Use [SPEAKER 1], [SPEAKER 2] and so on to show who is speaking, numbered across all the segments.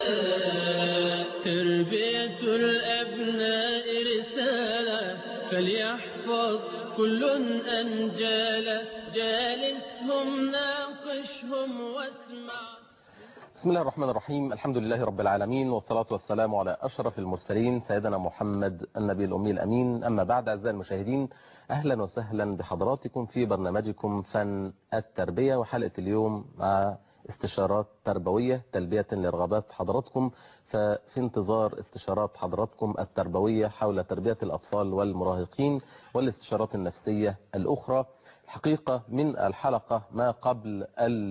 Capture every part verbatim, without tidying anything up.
[SPEAKER 1] تربية الأبناء رسالة فليحفظ كل أنجالا جالسهم ناقشهم واسمع.
[SPEAKER 2] بسم الله الرحمن الرحيم. الحمد لله رب العالمين، والصلاة والسلام على أشرف المرسلين سيدنا محمد النبي الأمي الأمين. أما بعد، أعزائي المشاهدين، أهلا وسهلا بحضراتكم في برنامجكم فن التربية، وحلقة اليوم مع استشارات تربوية تلبية لرغبات حضراتكم. ففي انتظار استشارات حضراتكم التربوية حول تربية الأطفال والمراهقين والاستشارات النفسية الأخرى. حقيقة من الحلقة ما قبل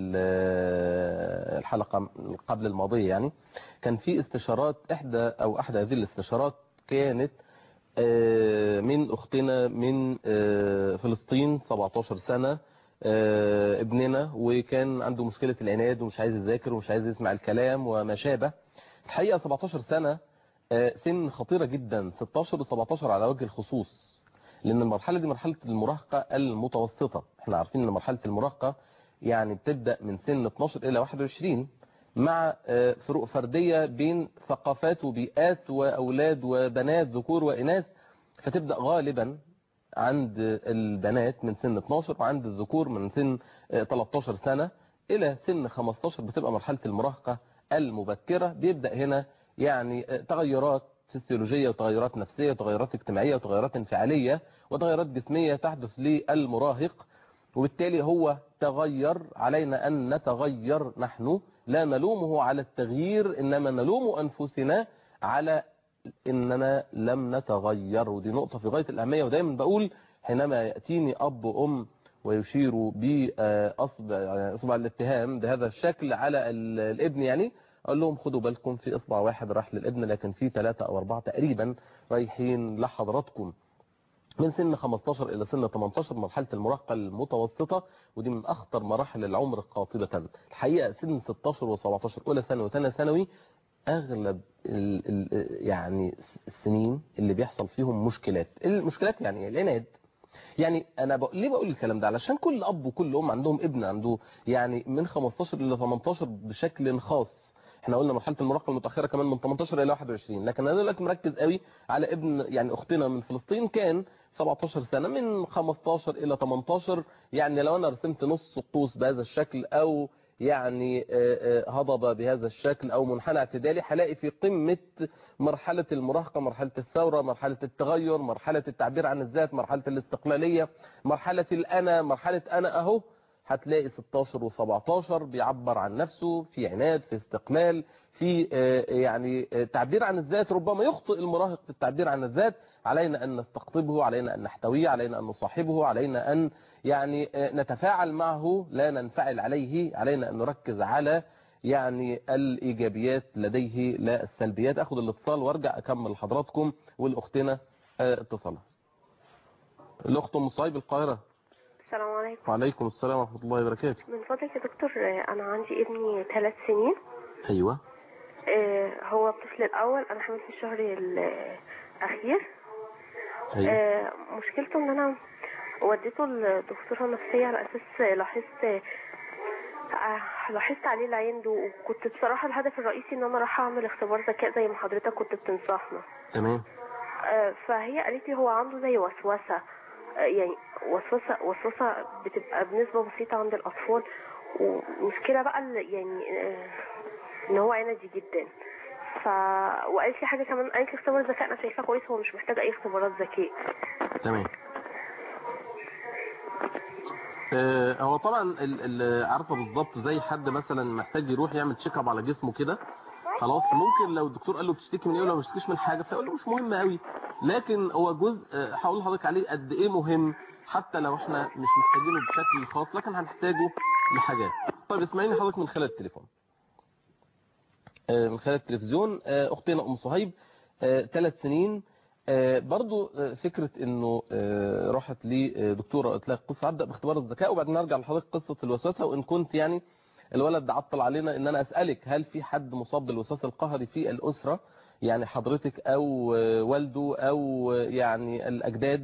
[SPEAKER 2] الحلقة قبل الماضية يعني كان في استشارات، إحدى أو أحد هذه الاستشارات كانت من أختنا من فلسطين، سبعتاشر سنة، ابننا، وكان عنده مشكلة العناد ومش عايز يذاكر ومش عايز يسمع الكلام وما شابه. الحقيقة سبعتاشر سنة سن خطيرة جدا، ستاشر و17 على وجه الخصوص، لأن المرحلة دي مرحلة المراهقة المتوسطة. احنا عارفين أن مرحلة المراهقة يعني بتبدأ من سن اتناشر إلى واحد وعشرين، مع فروق فردية بين ثقافات وبيئات وأولاد وبنات ذكور وإناث، فتبدأ غالبا عند البنات من سن اتناشر، وعند الذكور من سن تلتاشر سنة إلى سن خمستاشر بتبقى مرحلة المراهقة المبكرة. بيبدأ هنا يعني تغيرات فسيولوجية وتغيرات نفسية وتغيرات اجتماعية وتغيرات انفعالية وتغيرات جسمية تحدث للمراهق، وبالتالي هو تغير. علينا أن نتغير، نحن لا نلومه على التغيير، إنما نلوم أنفسنا على إننا لم نتغير. ودي نقطة في غاية الأهمية. ودايما بقول حينما يأتيني أب وأم ويشير بأصبع أصبع الاتهام بهذا الشكل على الابن، يعني أقول لهم خدوا بالكم، في إصبع واحد راح للابن، لكن في ثلاثة أو أربعة تقريبا رايحين لحضراتكم. من سن خمستاشر إلى سن تمنتاشر مرحلة المراهقة المتوسطة، ودي من أخطر مراحل العمر قاطبة. الحقيقة سن ستاشر وسبعتاشر أولى ثانوي وثانية ثانوي أغلب ال ال يعني السنين اللي بيحصل فيهم مشكلات. المشكلات يعني العناد. يعني أنا بق... ليه بقول الكلام ده؟ علشان كل أب وكل أم عندهم ابن عنده يعني من خمستاشر إلى تمنتاشر بشكل خاص. احنا قلنا مرحلة المراهقة المتأخرة كمان من تمنتاشر إلى واحد وعشرين، لكن أنا دلوقتي مركز قوي على ابن يعني أختنا من فلسطين، كان سبعتاشر سنة، من خمستاشر إلى تمنتاشر. يعني لو أنا رسمت نص قوس بهذا الشكل، أو يعني هضبة بهذا الشكل، أو منحنى اعتدالي، هلاقي في قمة مرحلة المراهقة مرحلة الثورة، مرحلة التغير، مرحلة التعبير عن الذات، مرحلة الاستقلالية، مرحلة الأنا، مرحلة أنا أهو. هتلاقي ستاشر وسبعتاشر بيعبر عن نفسه، في عناد، في استقلال، في يعني تعبير عن الذات. ربما يخطئ المراهق في التعبير عن الذات. علينا أن نستقطبه، علينا أن نحتويه، علينا أن نصاحبه، علينا أن يعني نتفاعل معه، لا ننفعل عليه. علينا أن نركز على يعني الإيجابيات لديه لا السلبيات. أخذ الاتصال وارجع أكمل لحضراتكم. والأختنا اتصالها. الأخت أم صايب القاهرة.
[SPEAKER 3] السلام عليكم.
[SPEAKER 2] وعليكم السلام ورحمة الله وبركاته.
[SPEAKER 3] من فضلك يا دكتور، أنا عندي ابني ثلاث سنين.
[SPEAKER 2] أيوة.
[SPEAKER 3] آه هو الطفل الأول، أنا حامل في الشهر الأخير.
[SPEAKER 2] أيوة.
[SPEAKER 3] آه مشكلته إن أنا وديته لدكتورة نفسية على أساس لاحظت آه لاحظت عليه العند، وكنت بصراحة الهدف الرئيسي إن أنا راح أعمل اختبار ذكاء زي ما حضرتك كنت بتنصحنا.
[SPEAKER 2] تمام.
[SPEAKER 3] آه فهي قالت لي هو عنده زي وسوسة، يعني وسوسة وسوسة بتبقى بنسبة بسيطة عند الأطفال، ومشكلة بقى يعني إن هو عنيدي جدا. ف وقالت لي حاجة كمان، قالت لي اختبار الذكاء أنا شايفاه كويس، هو مش محتاج أي اختبارات ذكاء.
[SPEAKER 2] تمام. آه هو طبعا اللي عارفه بالظبط زي حد مثلا محتاج يروح يعمل تشيك اب على جسمه كده، خلاص ممكن لو الدكتور قال له بتشتكي من ايه ولا ما بتشتكيش من حاجه فيقول له مش مهم قوي، لكن هو جزء هقول لحضرتك عليه قد ايه مهم، حتى لو احنا مش محتاجينه بشكل خاص لكن هنحتاجه لحاجات. طيب اسمعيني حضرتك من خلال التليفون، من خلال التلفزيون. اختنا ام صهيب ثلاث سنين، برضو فكرة انه راحت لدكتورة قالت لها قصة هبدأ باختبار الذكاء وبعدين نرجع لحضرتك قصة الوسوسة. وان كنت يعني الولد ده عطل علينا ان انا اسألك هل في حد مصاب بالوسواس القهري في الاسرة، يعني حضرتك او والده او يعني الاجداد.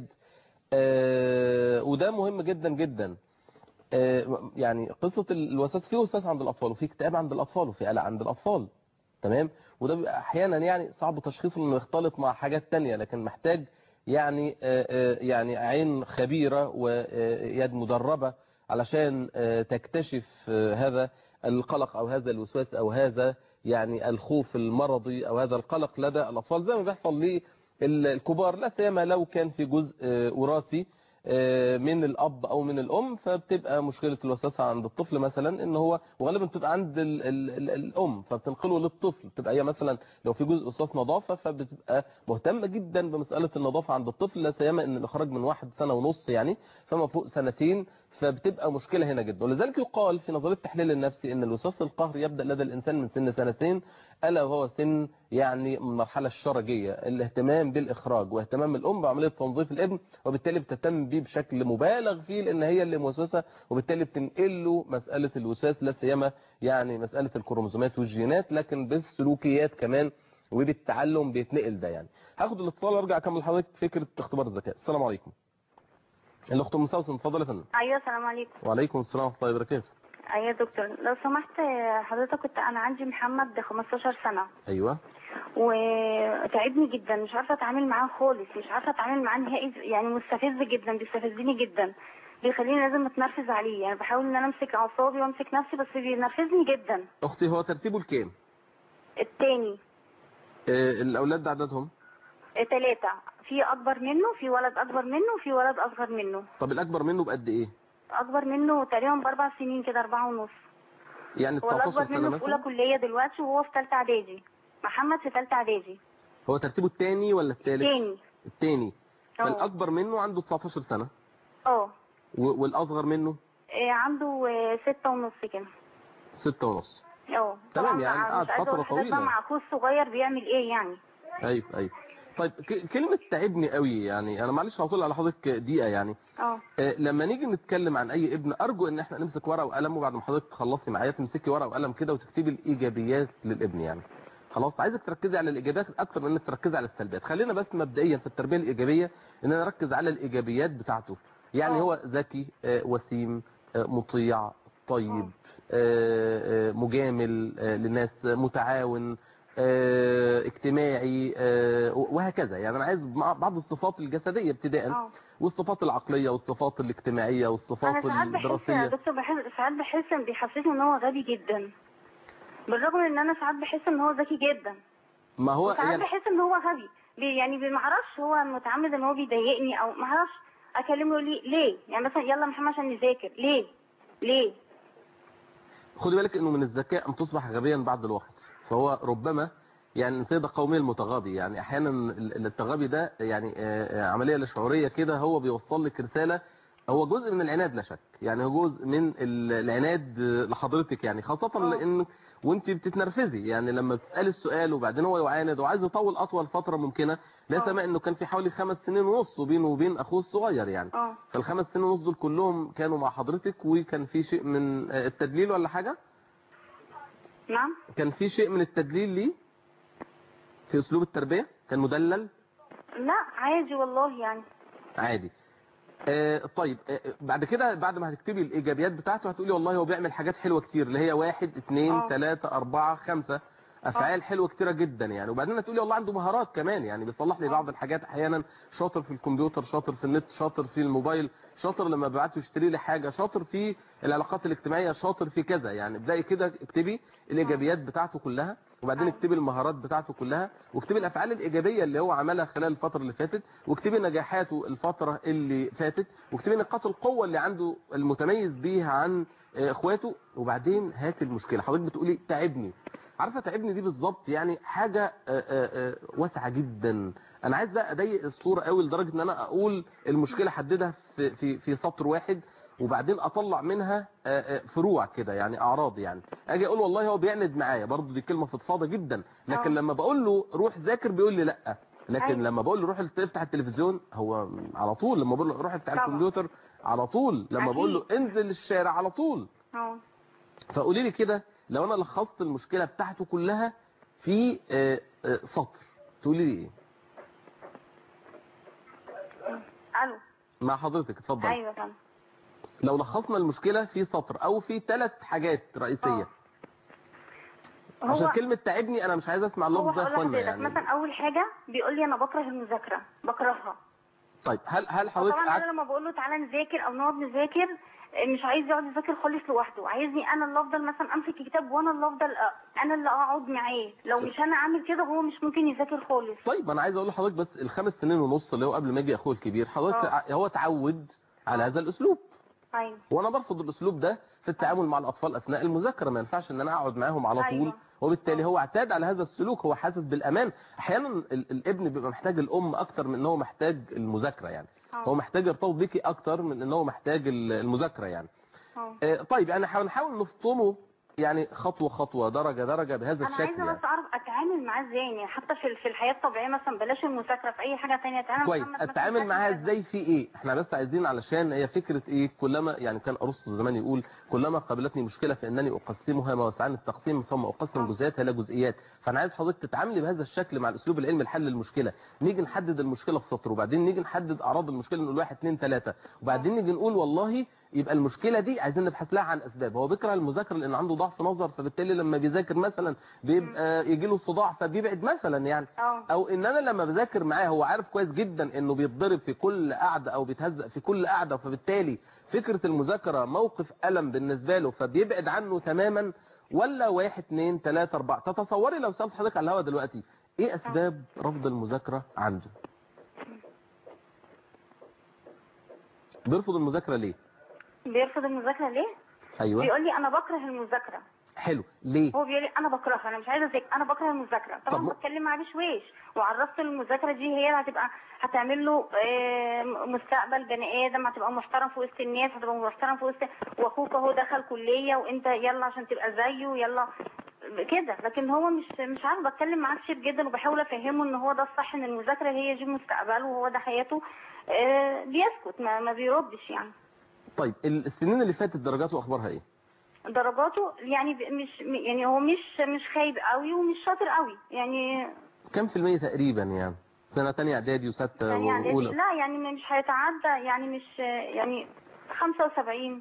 [SPEAKER 2] وده مهم جدا جدا. يعني قصة الوسواس، في وسواس عند الاطفال وفي اكتئاب عند الاطفال وفي قلق عند الاطفال. تمام. وده بيبقى احيانا يعني صعب تشخيصه انه يختلط مع حاجات تانية، لكن محتاج يعني يعني عين خبيرة ويد مدربة علشان تكتشف هذا القلق او هذا الوسواس او هذا يعني الخوف المرضي او هذا القلق لدى الاطفال زي ما بيحصل للكبار، لا سيما لو كان في جزء وراثي من الاب او من الام. فبتبقى مشكله الوسوسه عند الطفل مثلا ان هو وغالبا بتبقى عند ال ال ال الام، فبتنقله للطفل. بتبقى هي مثلا لو في جزء وسواس نظافه فبتبقى مهتمه جدا بمساله النظافه عند الطفل، لا سيما ان الاخراج من واحد سنه ونص يعني فما فوق سنتين، فبتبقى مشكله هنا جدا. ولذلك يقال في نظريه التحليل النفسي ان الوسواس القهري يبدا لدى الانسان من سن سنتين، الا وهو سن يعني المرحله الشرجيه، الاهتمام بالاخراج واهتمام الام بعمليه تنظيف الابن، وبالتالي بتهتم بيه بشكل مبالغ فيه لان هي اللي موسوسه، وبالتالي بتنقل له مساله الوسواس، لا سيما يعني مساله الكروموسومات والجينات، لكن بالسلوكيات كمان وبالتعلم بيتنقل ده. يعني هاخد الاتصال وارجع اكمل لحضرتك فكره اختبار الذكاء. السلام عليكم. الاخت ام سوسن، اتفضلي يا فندم.
[SPEAKER 4] ايوه السلام عليكم.
[SPEAKER 2] وعليكم السلام ورحمه الله وبركاته.
[SPEAKER 4] ايوه يا دكتور لو سمحت حضرتك، كنت انا عندي محمد خمستاشر سنه.
[SPEAKER 2] ايوه.
[SPEAKER 4] وتعبني جدا، مش عارفه اتعامل معاه خالص، مش عارفه اتعامل معاه نهائي، يعني مستفز جدا، بيستفزني جدا، بيخليني لازم اتنرفز عليه. يعني بحاول ان انا امسك اعصابي وامسك نفسي بس بينرفزني جدا.
[SPEAKER 2] اختي هو ترتيبه الكام؟
[SPEAKER 4] التاني.
[SPEAKER 2] آه الاولاد ده عددهم؟
[SPEAKER 4] ثلاثة، في اكبر منه، في ولد اكبر منه، وفي ولد اصغر منه.
[SPEAKER 2] طب الاكبر منه بقد ايه؟
[SPEAKER 4] اكبر منه تقريبا باربع سنين كده، اربعة ونص.
[SPEAKER 2] يعني تسعتاشر سنه مثلا.
[SPEAKER 4] هو الاكبر منه في اولى كليه دلوقتي وهو في ثالثه اعدادي. محمد في ثالثه اعدادي.
[SPEAKER 2] هو ترتيبه الثاني ولا الثالث؟
[SPEAKER 4] الثاني.
[SPEAKER 2] الثاني. فالاكبر منه عنده تسعتاشر سنه.
[SPEAKER 4] اه.
[SPEAKER 2] والاصغر منه؟
[SPEAKER 4] إيه عنده ستة ونص كده.
[SPEAKER 2] ستة ونص.
[SPEAKER 4] اه.
[SPEAKER 2] تمام، يعني قعد فتره طويله.
[SPEAKER 4] مع اخوه الصغير بيعمل ايه يعني؟
[SPEAKER 2] ايوه ايوه. طيب كلمة تعبني قوي، يعني انا معلش هطول على حضرتك دقيقة يعني.
[SPEAKER 4] اه.
[SPEAKER 2] لما نيجي نتكلم عن اي ابن ارجو ان احنا نمسك ورقة وقلم، وبعد ما حضرتك تخلصي معايا تمسكي ورقة وقلم كده وتكتبي الايجابيات للابن. يعني خلاص عايزك تركزي على الايجابيات اكتر من انك تركزي على السلبيات. خلينا بس مبدئيا في التربية الايجابية ان انا اركز على الايجابيات بتاعته. يعني أوه. هو ذكي، وسيم، مطيع، طيب، أوه. مجامل للناس، متعاون، اجتماعي، وهكذا. يعني انا عايز بعض الصفات الجسديه ابتداء، أوه. والصفات العقليه والصفات الاجتماعيه والصفات الدراسيه.
[SPEAKER 4] انا ساعات بحس يا دكتور، بحس ساعات بحس ان بيحسسني ان هو غبي جدا، بالرغم ان انا ساعات بحس ان هو ذكي جدا.
[SPEAKER 2] ما هو
[SPEAKER 4] ساعات يعني بحس ان هو غبي، يعني ما اعرفش هو متعمد ان هو بيضايقني او ما اعرفش. اكلمه ليه ليه يعني مثلا يلا محمد عشان نذاكر، ليه ليه
[SPEAKER 2] خدي بالك انه من الذكاء ان تصبح غبيا بعد الوقت. فهو ربما يعني سيدة قومية المتغابي، يعني احيانا التغابي ده يعني عملية لا شعورية كده، هو بيوصل لك رسالة. هو جزء من العناد لا شك، يعني هو جزء من العناد لحضرتك، يعني خاصة أوه. لان وانت بتتنرفزي، يعني لما بتسالي السؤال وبعدين هو يعاند وعايز يطول اطول فتره ممكنه. لا سمع انه كان في حوالي خمس سنين ونص بينه وبين اخوه الصغير يعني.
[SPEAKER 4] أوه.
[SPEAKER 2] فالخمس سنين ونص دول كلهم كانوا مع حضرتك، وكان في شيء من التدليل ولا حاجه؟
[SPEAKER 4] نعم.
[SPEAKER 2] كان في شيء من التدليل ليه في اسلوب التربيه؟ كان مدلل؟
[SPEAKER 4] لا عادي والله يعني
[SPEAKER 2] عادي. آه طيب آه بعد كده بعد ما هتكتبي الايجابيات بتاعته هتقولي والله هو بيعمل حاجات حلوه كتير، اللي هي واحد اتنين تلاتة اربعة خمسة افعال حلوه كتيره جدا يعني. وبعدين هتقولي والله عنده مهارات كمان، يعني بيصلح لي بعض الحاجات احيانا، شاطر في الكمبيوتر، شاطر في النت، شاطر في الموبايل، شاطر لما ببعته يشتري لي حاجه، شاطر في العلاقات الاجتماعيه، شاطر في كذا. يعني ابداي كده اكتبي الايجابيات بتاعته كلها، وبعدين اكتبي المهارات بتاعته كلها، واكتبي الافعال الايجابيه اللي هو عملها خلال الفتره اللي فاتت، واكتبي نجاحاته الفتره اللي فاتت، واكتبي نقاط القوه اللي عنده المتميز بيها عن اخواته. وبعدين هات المشكله. حضرتك بتقولي تعبني، عارفه تعبني دي بالظبط يعني حاجه واسعه جدا. انا عايز بقى اضيق الصوره قوي لدرجه ان انا اقول المشكله حددها في في في سطر واحد، وبعدين اطلع منها فروع كده يعني اعراض. يعني اجي اقول والله هو بيعند معايا، برضه دي كلمه فضفاضه جدا، لكن لما بقول له روح ذاكر بيقول لي لا. لكن لما بقول له روح افتح التلفزيون هو على طول، لما بقول له روح افتح الكمبيوتر على طول، لما بقول له انزل الشارع على طول. فقولي لي كده لو انا لخصت المشكله بتاعته كلها في سطر تقولي لي ايه؟
[SPEAKER 4] الو
[SPEAKER 2] مع حضرتك اتفضل.
[SPEAKER 4] ايوه تمام.
[SPEAKER 2] لو لخصنا المشكله في سطر او في ثلاث حاجات رئيسيه. عشان
[SPEAKER 4] هو
[SPEAKER 2] كلمه تعبني انا مش عايز اسمع
[SPEAKER 4] هو
[SPEAKER 2] اللفظ ده يا
[SPEAKER 4] هقول
[SPEAKER 2] اخوانا
[SPEAKER 4] لحضرتك
[SPEAKER 2] يعني.
[SPEAKER 4] مثلا اول حاجه بيقول لي انا بكره المذاكره، بكرهها.
[SPEAKER 2] طيب هل هل حضرتك
[SPEAKER 4] طبعا
[SPEAKER 2] قعدت
[SPEAKER 4] انا لما بقول له تعالى نذاكر او نقعد نذاكر مش عايز يقعد يذاكر خالص لوحده، عايزني انا اللي افضل مثلا امسك الكتاب وانا اللي افضل أ- انا اللي اقعد معاه. لو مش انا عامل كده هو مش ممكن يذاكر خالص.
[SPEAKER 2] طيب ما انا عايز اقول لحضرتك بس الخمس سنين ونص اللي هو قبل ما يجي اخوه الكبير حضرتك
[SPEAKER 4] اه.
[SPEAKER 2] ع- هو اتعود على
[SPEAKER 4] اه.
[SPEAKER 2] هذا الاسلوب،
[SPEAKER 4] ايوه.
[SPEAKER 2] وانا برفض الاسلوب ده في التعامل مع الاطفال اثناء المذاكره. ما ينفعش ان انا اقعد معاهم على طول،
[SPEAKER 4] ايوه.
[SPEAKER 2] وبالتالي
[SPEAKER 4] اه.
[SPEAKER 2] هو اعتاد على هذا السلوك، هو حاسس بالامان. احيانا ال- الابن بيبقى محتاج الام اكتر من ان هو محتاج المذاكره يعني، هو
[SPEAKER 4] اه.
[SPEAKER 2] محتاج يرتبط بيكي اكتر من ان هو محتاج ال- المذاكره يعني.
[SPEAKER 4] اه.
[SPEAKER 2] آه، طيب يعني نحاول نحاول نفطمه يعني خطوه خطوه درجه درجه بهذا
[SPEAKER 4] انا
[SPEAKER 2] الشكل
[SPEAKER 4] عايزه
[SPEAKER 2] يعني.
[SPEAKER 4] بس اعرف اتعامل معاه ازاي، يعني حتى في في الحياه الطبيعيه مثلا بلاش المذاكره، في اي حاجه ثانيه تعالى
[SPEAKER 2] كويس،
[SPEAKER 4] محمد مثلا
[SPEAKER 2] اتعامل
[SPEAKER 4] هات
[SPEAKER 2] معاها
[SPEAKER 4] لي كذا.
[SPEAKER 2] ازاي في ايه؟ احنا بس عايزين علشان هي فكره ايه، كلما يعني كان ارسطو زمان يقول كلما قابلتني مشكله فانني اقسمها ما وسعني التقسيم ثم اقسم
[SPEAKER 4] اه.
[SPEAKER 2] جزئياتها الى جزئيات. فانا عايز حضرتك تتعاملي بهذا الشكل مع الاسلوب العلمي لحل المشكله. نيجي نحدد المشكله في سطر، وبعدين نيجي نحدد اعراض المشكله، نقول واحد اثنين ثلاثه، وبعدين نيجي نقول والله يبقى المشكله دي عايزين نبحث لها عن اسباب. هو بيكره المذاكره لان عنده ضعف نظر، فبالتالي لما بيذاكر مثلا بيبقى يجي له صداع فبيبعد مثلا يعني،
[SPEAKER 4] اه.
[SPEAKER 2] او ان انا لما بذاكر معاه هو عارف كويس جدا انه بيتضرب في كل قعده او بيتهزق في كل قعده، فبالتالي فكره المذاكره موقف الم بالنسبه له فبيبعد عنه تماما. ولا واحد اثنين ثلاثة أربعة. تتصوري لو سألت حضرتك على الهوا دلوقتي ايه اسباب رفض المذاكره عنده؟ بيرفض المذاكره ليه؟
[SPEAKER 4] بيرفض المذاكره ليه؟
[SPEAKER 2] ايوه
[SPEAKER 4] بيقول لي انا بكره المذاكره.
[SPEAKER 2] حلو، ليه؟
[SPEAKER 4] هو بيقول لي انا بكرهها، انا مش عايزه اذاكر، انا بكره المذاكره.
[SPEAKER 2] طب
[SPEAKER 4] طبعا
[SPEAKER 2] م-
[SPEAKER 4] بتكلم معاه بشويش وعرفت المذاكره دي هي اللي هتبقى هتعمل له آه، مستقبل بني ادم، هتبقى محترم في وسط الناس، هتبقى محترم في وسط، واخوك اهو دخل كليه وانت يلا عشان تبقى زيه يلا كده. لكن هو مش مش عارف، بتكلم معاه كتير جدا وبحاول افهمه ان هو ده الصح، ان المذاكره هي دي مستقبله وهو ده حياته. آه، بيسكت، ما, ما بيردش يعني.
[SPEAKER 2] طيب السنين اللي فاتت درجاته اخبارها ايه؟
[SPEAKER 4] درجاته يعني ب- مش يعني هو مش مش خايب قوي ومش شاطر قوي يعني.
[SPEAKER 2] كم في المية تقريبا يعني؟ سنه ثانيه اعدادي وسته
[SPEAKER 4] ثانية اعدادي
[SPEAKER 2] واولى؟
[SPEAKER 4] لا يعني مش هيتعدى يعني مش يعني خمسة وسبعين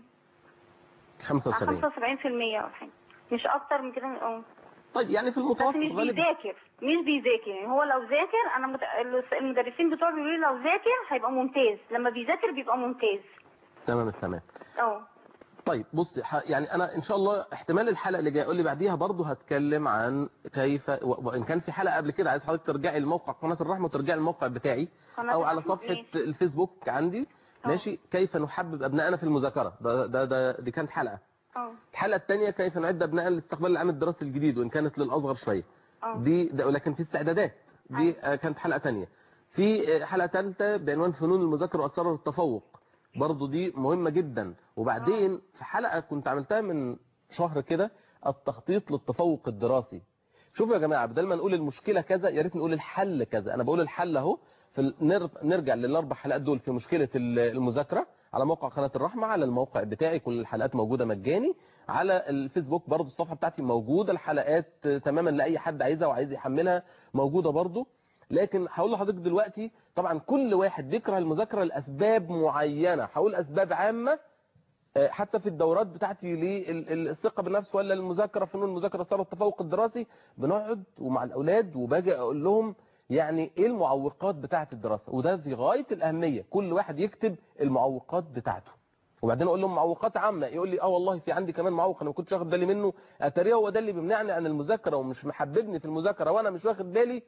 [SPEAKER 2] خمسة وسبعين
[SPEAKER 4] خمسة وسبعين في المية او حاجة، مش اكتر من كده. اه
[SPEAKER 2] طيب يعني في
[SPEAKER 4] بس
[SPEAKER 2] المتوسط
[SPEAKER 4] مش
[SPEAKER 2] غالبا.
[SPEAKER 4] بيذاكر مش بيذاكر يعني. هو لو ذاكر انا مت... المدرسين بتوعه بيقولوا لي لو ذاكر هيبقى ممتاز، لما بيذاكر بيبقى ممتاز.
[SPEAKER 2] تمام التمام.
[SPEAKER 4] اه
[SPEAKER 2] طيب بص يعني انا ان شاء الله احتمال الحلقه اللي جايه اقول لي بعديها برضه هتكلم عن كيف، وان كان في حلقه قبل كده عايز حضرتك ترجعي لموقع قناه الرحمه وترجعي الموقع بتاعي
[SPEAKER 4] قناة
[SPEAKER 2] او على
[SPEAKER 4] الرحمة
[SPEAKER 2] صفحه
[SPEAKER 4] ايه؟
[SPEAKER 2] الفيسبوك عندي
[SPEAKER 4] اه.
[SPEAKER 2] ماشي، كيف نحبب ابنائنا في المذاكره. ده ده, ده دي كانت حلقه.
[SPEAKER 4] اه.
[SPEAKER 2] الحلقه الثانيه كيف نعد ابنائنا لاستقبال العام الدراسي الجديد، وان كانت للاصغر شويه
[SPEAKER 4] اه.
[SPEAKER 2] دي ده، ولكن في استعدادات دي
[SPEAKER 4] أيوة.
[SPEAKER 2] آه، كانت حلقه ثانيه. في آه، حلقه ثالثه بعنوان فنون المذاكره واسرار التفوق، برضو دي مهمة جدا. وبعدين في حلقة كنت عملتها من شهر كده التخطيط للتفوق الدراسي. شوفوا يا جماعة، بدل ما نقول المشكلة كذا يا ريت نقول الحل كذا. انا بقول الحل اهو في ال- نر- نرجع للاربع حلقات دول في مشكلة ال- المذاكرة على موقع قناة الرحمة، على الموقع بتاعي كل الحلقات موجودة مجاني، على الفيسبوك برضو الصفحة بتاعتي موجودة الحلقات تماما لأي حد عايزها وعايز يحملها موجودة برضو. لكن هقول لحضرتك دلوقتي طبعا كل واحد بيكره المذاكرة لأسباب معينة، هقول أسباب عامة آه، حتى في الدورات بتاعتي للثقة بالنفس ولا المذاكرة فنون المذاكرة صار التفوق الدراسي، بنقعد ومع الأولاد وباجي أقول لهم يعني إيه المعوقات بتاعة الدراسة، وده في غاية الأهمية كل واحد يكتب المعوقات بتاعته. وبعدين اقول لهم معوقات عامه، يقول لي اه والله في عندي كمان معوق انا ما كنتش واخد بالي منه، اتاريه هو ده اللي بيمنعني عن المذاكره ومش محببني في المذاكره وانا مش واخد بالي.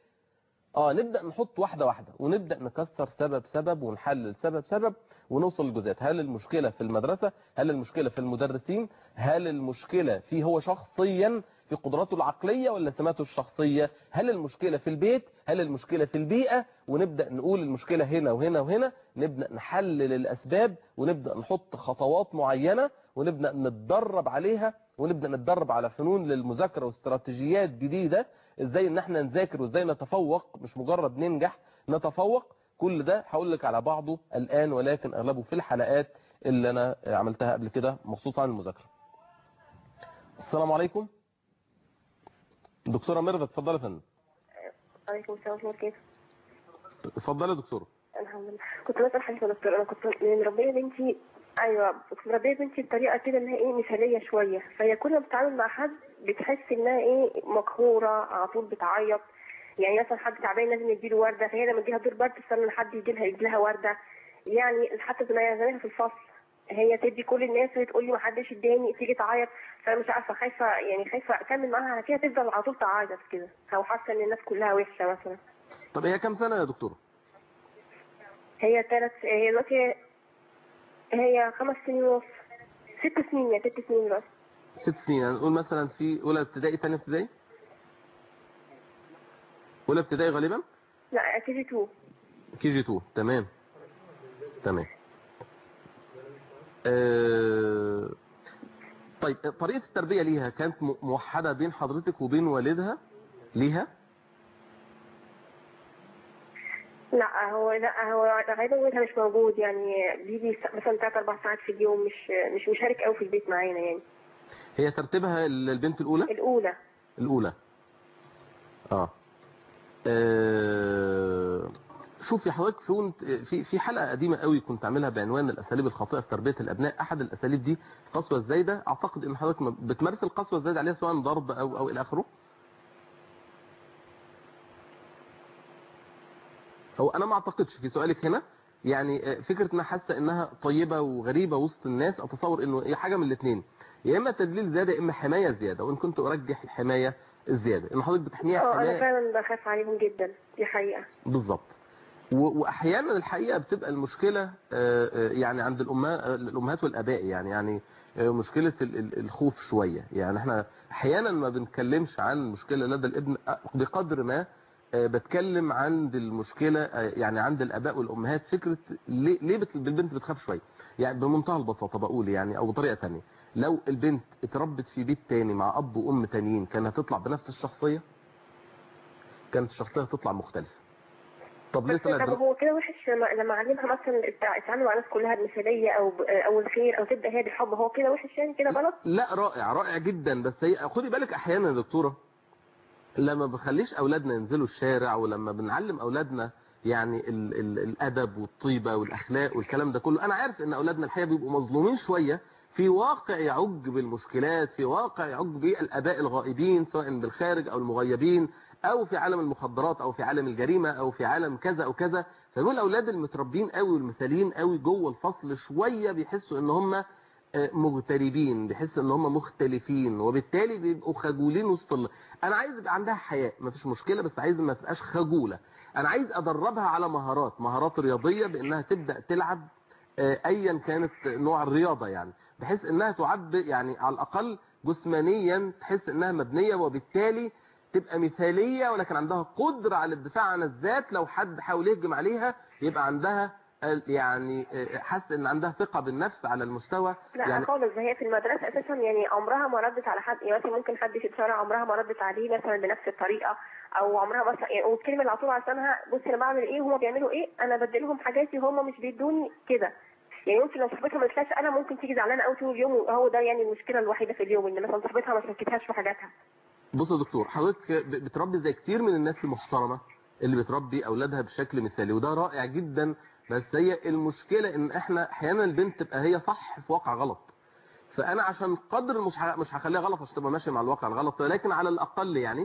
[SPEAKER 2] اه نبدأ نحط واحدة واحدة ونبدأ نكسر سبب سبب ونحلل سبب سبب ونوصل للجزئيات. هل المشكلة في المدرسة؟ هل المشكلة في المدرسين؟ هل المشكلة فيه هو شخصيا في قدراته العقلية ولا سماته الشخصية؟ هل المشكلة في البيت؟ هل المشكلة في البيئة؟ ونبدأ نقول المشكلة هنا وهنا وهنا، نبدأ نحلل الأسباب ونبدأ نحط خطوات معينة ونبدأ نتدرب عليها، ونبدأ نتدرب على فنون للمذاكرة واستراتيجيات جديدة ازاي ان احنا نذاكر وازاي نتفوق، مش مجرد ننجح، نتفوق. كل ده هقول لك على بعضه الآن ولكن اغلبه في الحلقات اللي انا عملتها قبل كده مخصوص عن المذاكرة. السلام عليكم. دكتورة ميرفت اتفضلي يا فندم.
[SPEAKER 3] عليكم السلام ورحمة الله.
[SPEAKER 2] اتفضلي يا دكتورة.
[SPEAKER 3] الحمد لله. كنت بسأل حضرتك يا دكتور، انا كنت مربيه بنتي، ايوه كنت مربيه بنتي بطريقه كده انها ايه مثاليه شويه، فهي كل ما بتتعامل مع حد بتحس انها ايه مقهوره على طول بتعيط. يعني مثلا حد تعبان لازم يديله ورده، فهي لما تجيها دور برد تستنى لحد يجي لها يدي لها ورده. يعني حتى زمايلها في الفصل هي تدي كل الناس وتقول لي ما حدش اداني، تيجي تعيط. فانا مش عارفه، خايفه يعني خايفه اكمل معاها على كده تفضل على طول تعيط كده، او حاسه ان الناس كلها وحشه مثلا.
[SPEAKER 2] طب هي كام سنة يا دكتورة؟
[SPEAKER 3] هي ثلاث هي دلوقتي هي خمس سنين ونص، ست سنين يا ست سنين دلوقتي.
[SPEAKER 2] ست سنين، يعني نقول مثلا في أولى ابتدائي ثانية ابتدائي؟ أولى ابتدائي غالبا؟
[SPEAKER 3] لا كي جي اتنين.
[SPEAKER 2] كي جي اتنين، تمام تمام. أه... طيب طريقة التربية ليها كانت موحدة بين حضرتك وبين والدها ليها؟
[SPEAKER 3] لا هو لا هو غالبا والدها مش موجود، يعني بيجي مثلا ثلاث اربع ساعات في اليوم، مش مش مشارك قوي في البيت معانا يعني.
[SPEAKER 2] هي ترتيبها البنت الأولى؟
[SPEAKER 3] الأولى.
[SPEAKER 2] الأولى. اه, آه... شوفي حضرتك في في في حلقة قديمة قوي كنت عاملها بعنوان الأساليب الخاطئة في تربية الأبناء. أحد الأساليب دي القسوة الزايدة. أعتقد إن حضرتك بتمارس القسوة الزايدة عليها سواء ضرب أو أو إلى آخره. هو أنا ما أعتقدش في سؤالك هنا يعني فكرة إنها حاسة إنها طيبة وغريبة وسط الناس. أتصور إنه هي حاجة من الاثنين، يا إما تدليل زيادة يا إما حماية زيادة، وإن كنت أرجح الحماية الزيادة، إن حضرتك بتحميها
[SPEAKER 3] اه
[SPEAKER 2] حماية.
[SPEAKER 3] أنا فعلا بخاف عليهم جدا، دي حقيقة.
[SPEAKER 2] بالظبط. واحيانا الحقيقه بتبقى المشكله يعني عند الامهات والاباء، يعني يعني مشكله الخوف شويه. يعني احنا احيانا ما بنتكلمش عن مشكله لدى الابن بقدر ما بتكلم عند المشكله يعني عند الاباء والامهات. فكره ليه ليه البنت بتخاف شويه، يعني بمنتهى البساطه بقول يعني، او بطريقه ثانيه، لو البنت اتربت في بيت تاني مع اب وام تانيين كانت هتطلع بنفس الشخصيه، كانت الشخصيه هتطلع مختلفه. طب ليه طلعت؟
[SPEAKER 3] طب هو كده وحش لما لما اعلمها مثلا التعامل مع الناس كلها المثاليه او او الخير، او تبدا هي بالحب، هو كده وحش يعني كده غلط؟
[SPEAKER 2] لا رائع رائع جدا. بس هي خدي بالك احيانا يا دكتوره لما بنخليش اولادنا ينزلوا الشارع، ولما بنعلم اولادنا يعني ال ال الادب والطيبه والاخلاق والكلام ده كله، انا عارف ان اولادنا الحقيقه بيبقوا مظلومين شويه في واقع يعج بالمشكلات، في واقع يعج بالاباء الغائبين سواء بالخارج او المغيبين، او في عالم المخدرات او في عالم الجريمه او في عالم كذا او كذا. فدول الاولاد المتربين قوي والمثاليين قوي جوه الفصل شويه بيحسوا ان هم مغتربين، بيحس ان هم مختلفين، وبالتالي بيبقوا خجولين وسط ال... انا عايز يبقى عندها حياء، مفيش مشكله، بس عايز ما تبقاش خجوله. انا عايز ادربها على مهارات مهارات رياضيه، بانها تبدا تلعب ايا كانت نوع الرياضه، يعني بحيث انها تعبر يعني على الاقل جسمانيا تحس انها مبنيه، وبالتالي تبقى مثاليه ولكن عندها قدره على الدفاع عن الذات. لو حد حاول يهجم عليها يبقى عندها يعني حاسه ان عندها ثقه بالنفس على المستوى.
[SPEAKER 3] لا
[SPEAKER 2] يعني
[SPEAKER 3] خالص، هي في المدرسه اساسا يعني عمرها ما ردت على حد، يعني مثلا ممكن حد في الشارع عمرها ما ردت عليه مثلا بنفس الطريقه، او عمرها مثلا يعني والكلمه اللي على طول على لسانها بصي انا بعمل ايه وهم بيعملوا ايه، انا بديلهم حاجاتي هم مش بيدوني كده. يعني ممكن لو صاحبتها ما قالتلهاش انا ممكن تيجي زعلانه قوي طول اليوم، وهو ده يعني المشكله الوحيده في اليوم، ان مثلا صاحبتها ما شاركتهاش في حاجاتها.
[SPEAKER 2] بص يا دكتور، حضرتك بتربي زي كتير من الناس المحترمه اللي بتربي اولادها بشكل مثالي، وده رائع جدا. بس هي المشكله ان احنا احيانا البنت تبقى هي صح في واقع غلط. فانا عشان قدر مش مش هخليها غلط عشان تبقى ماشيه مع الواقع الغلط، لكن على الاقل يعني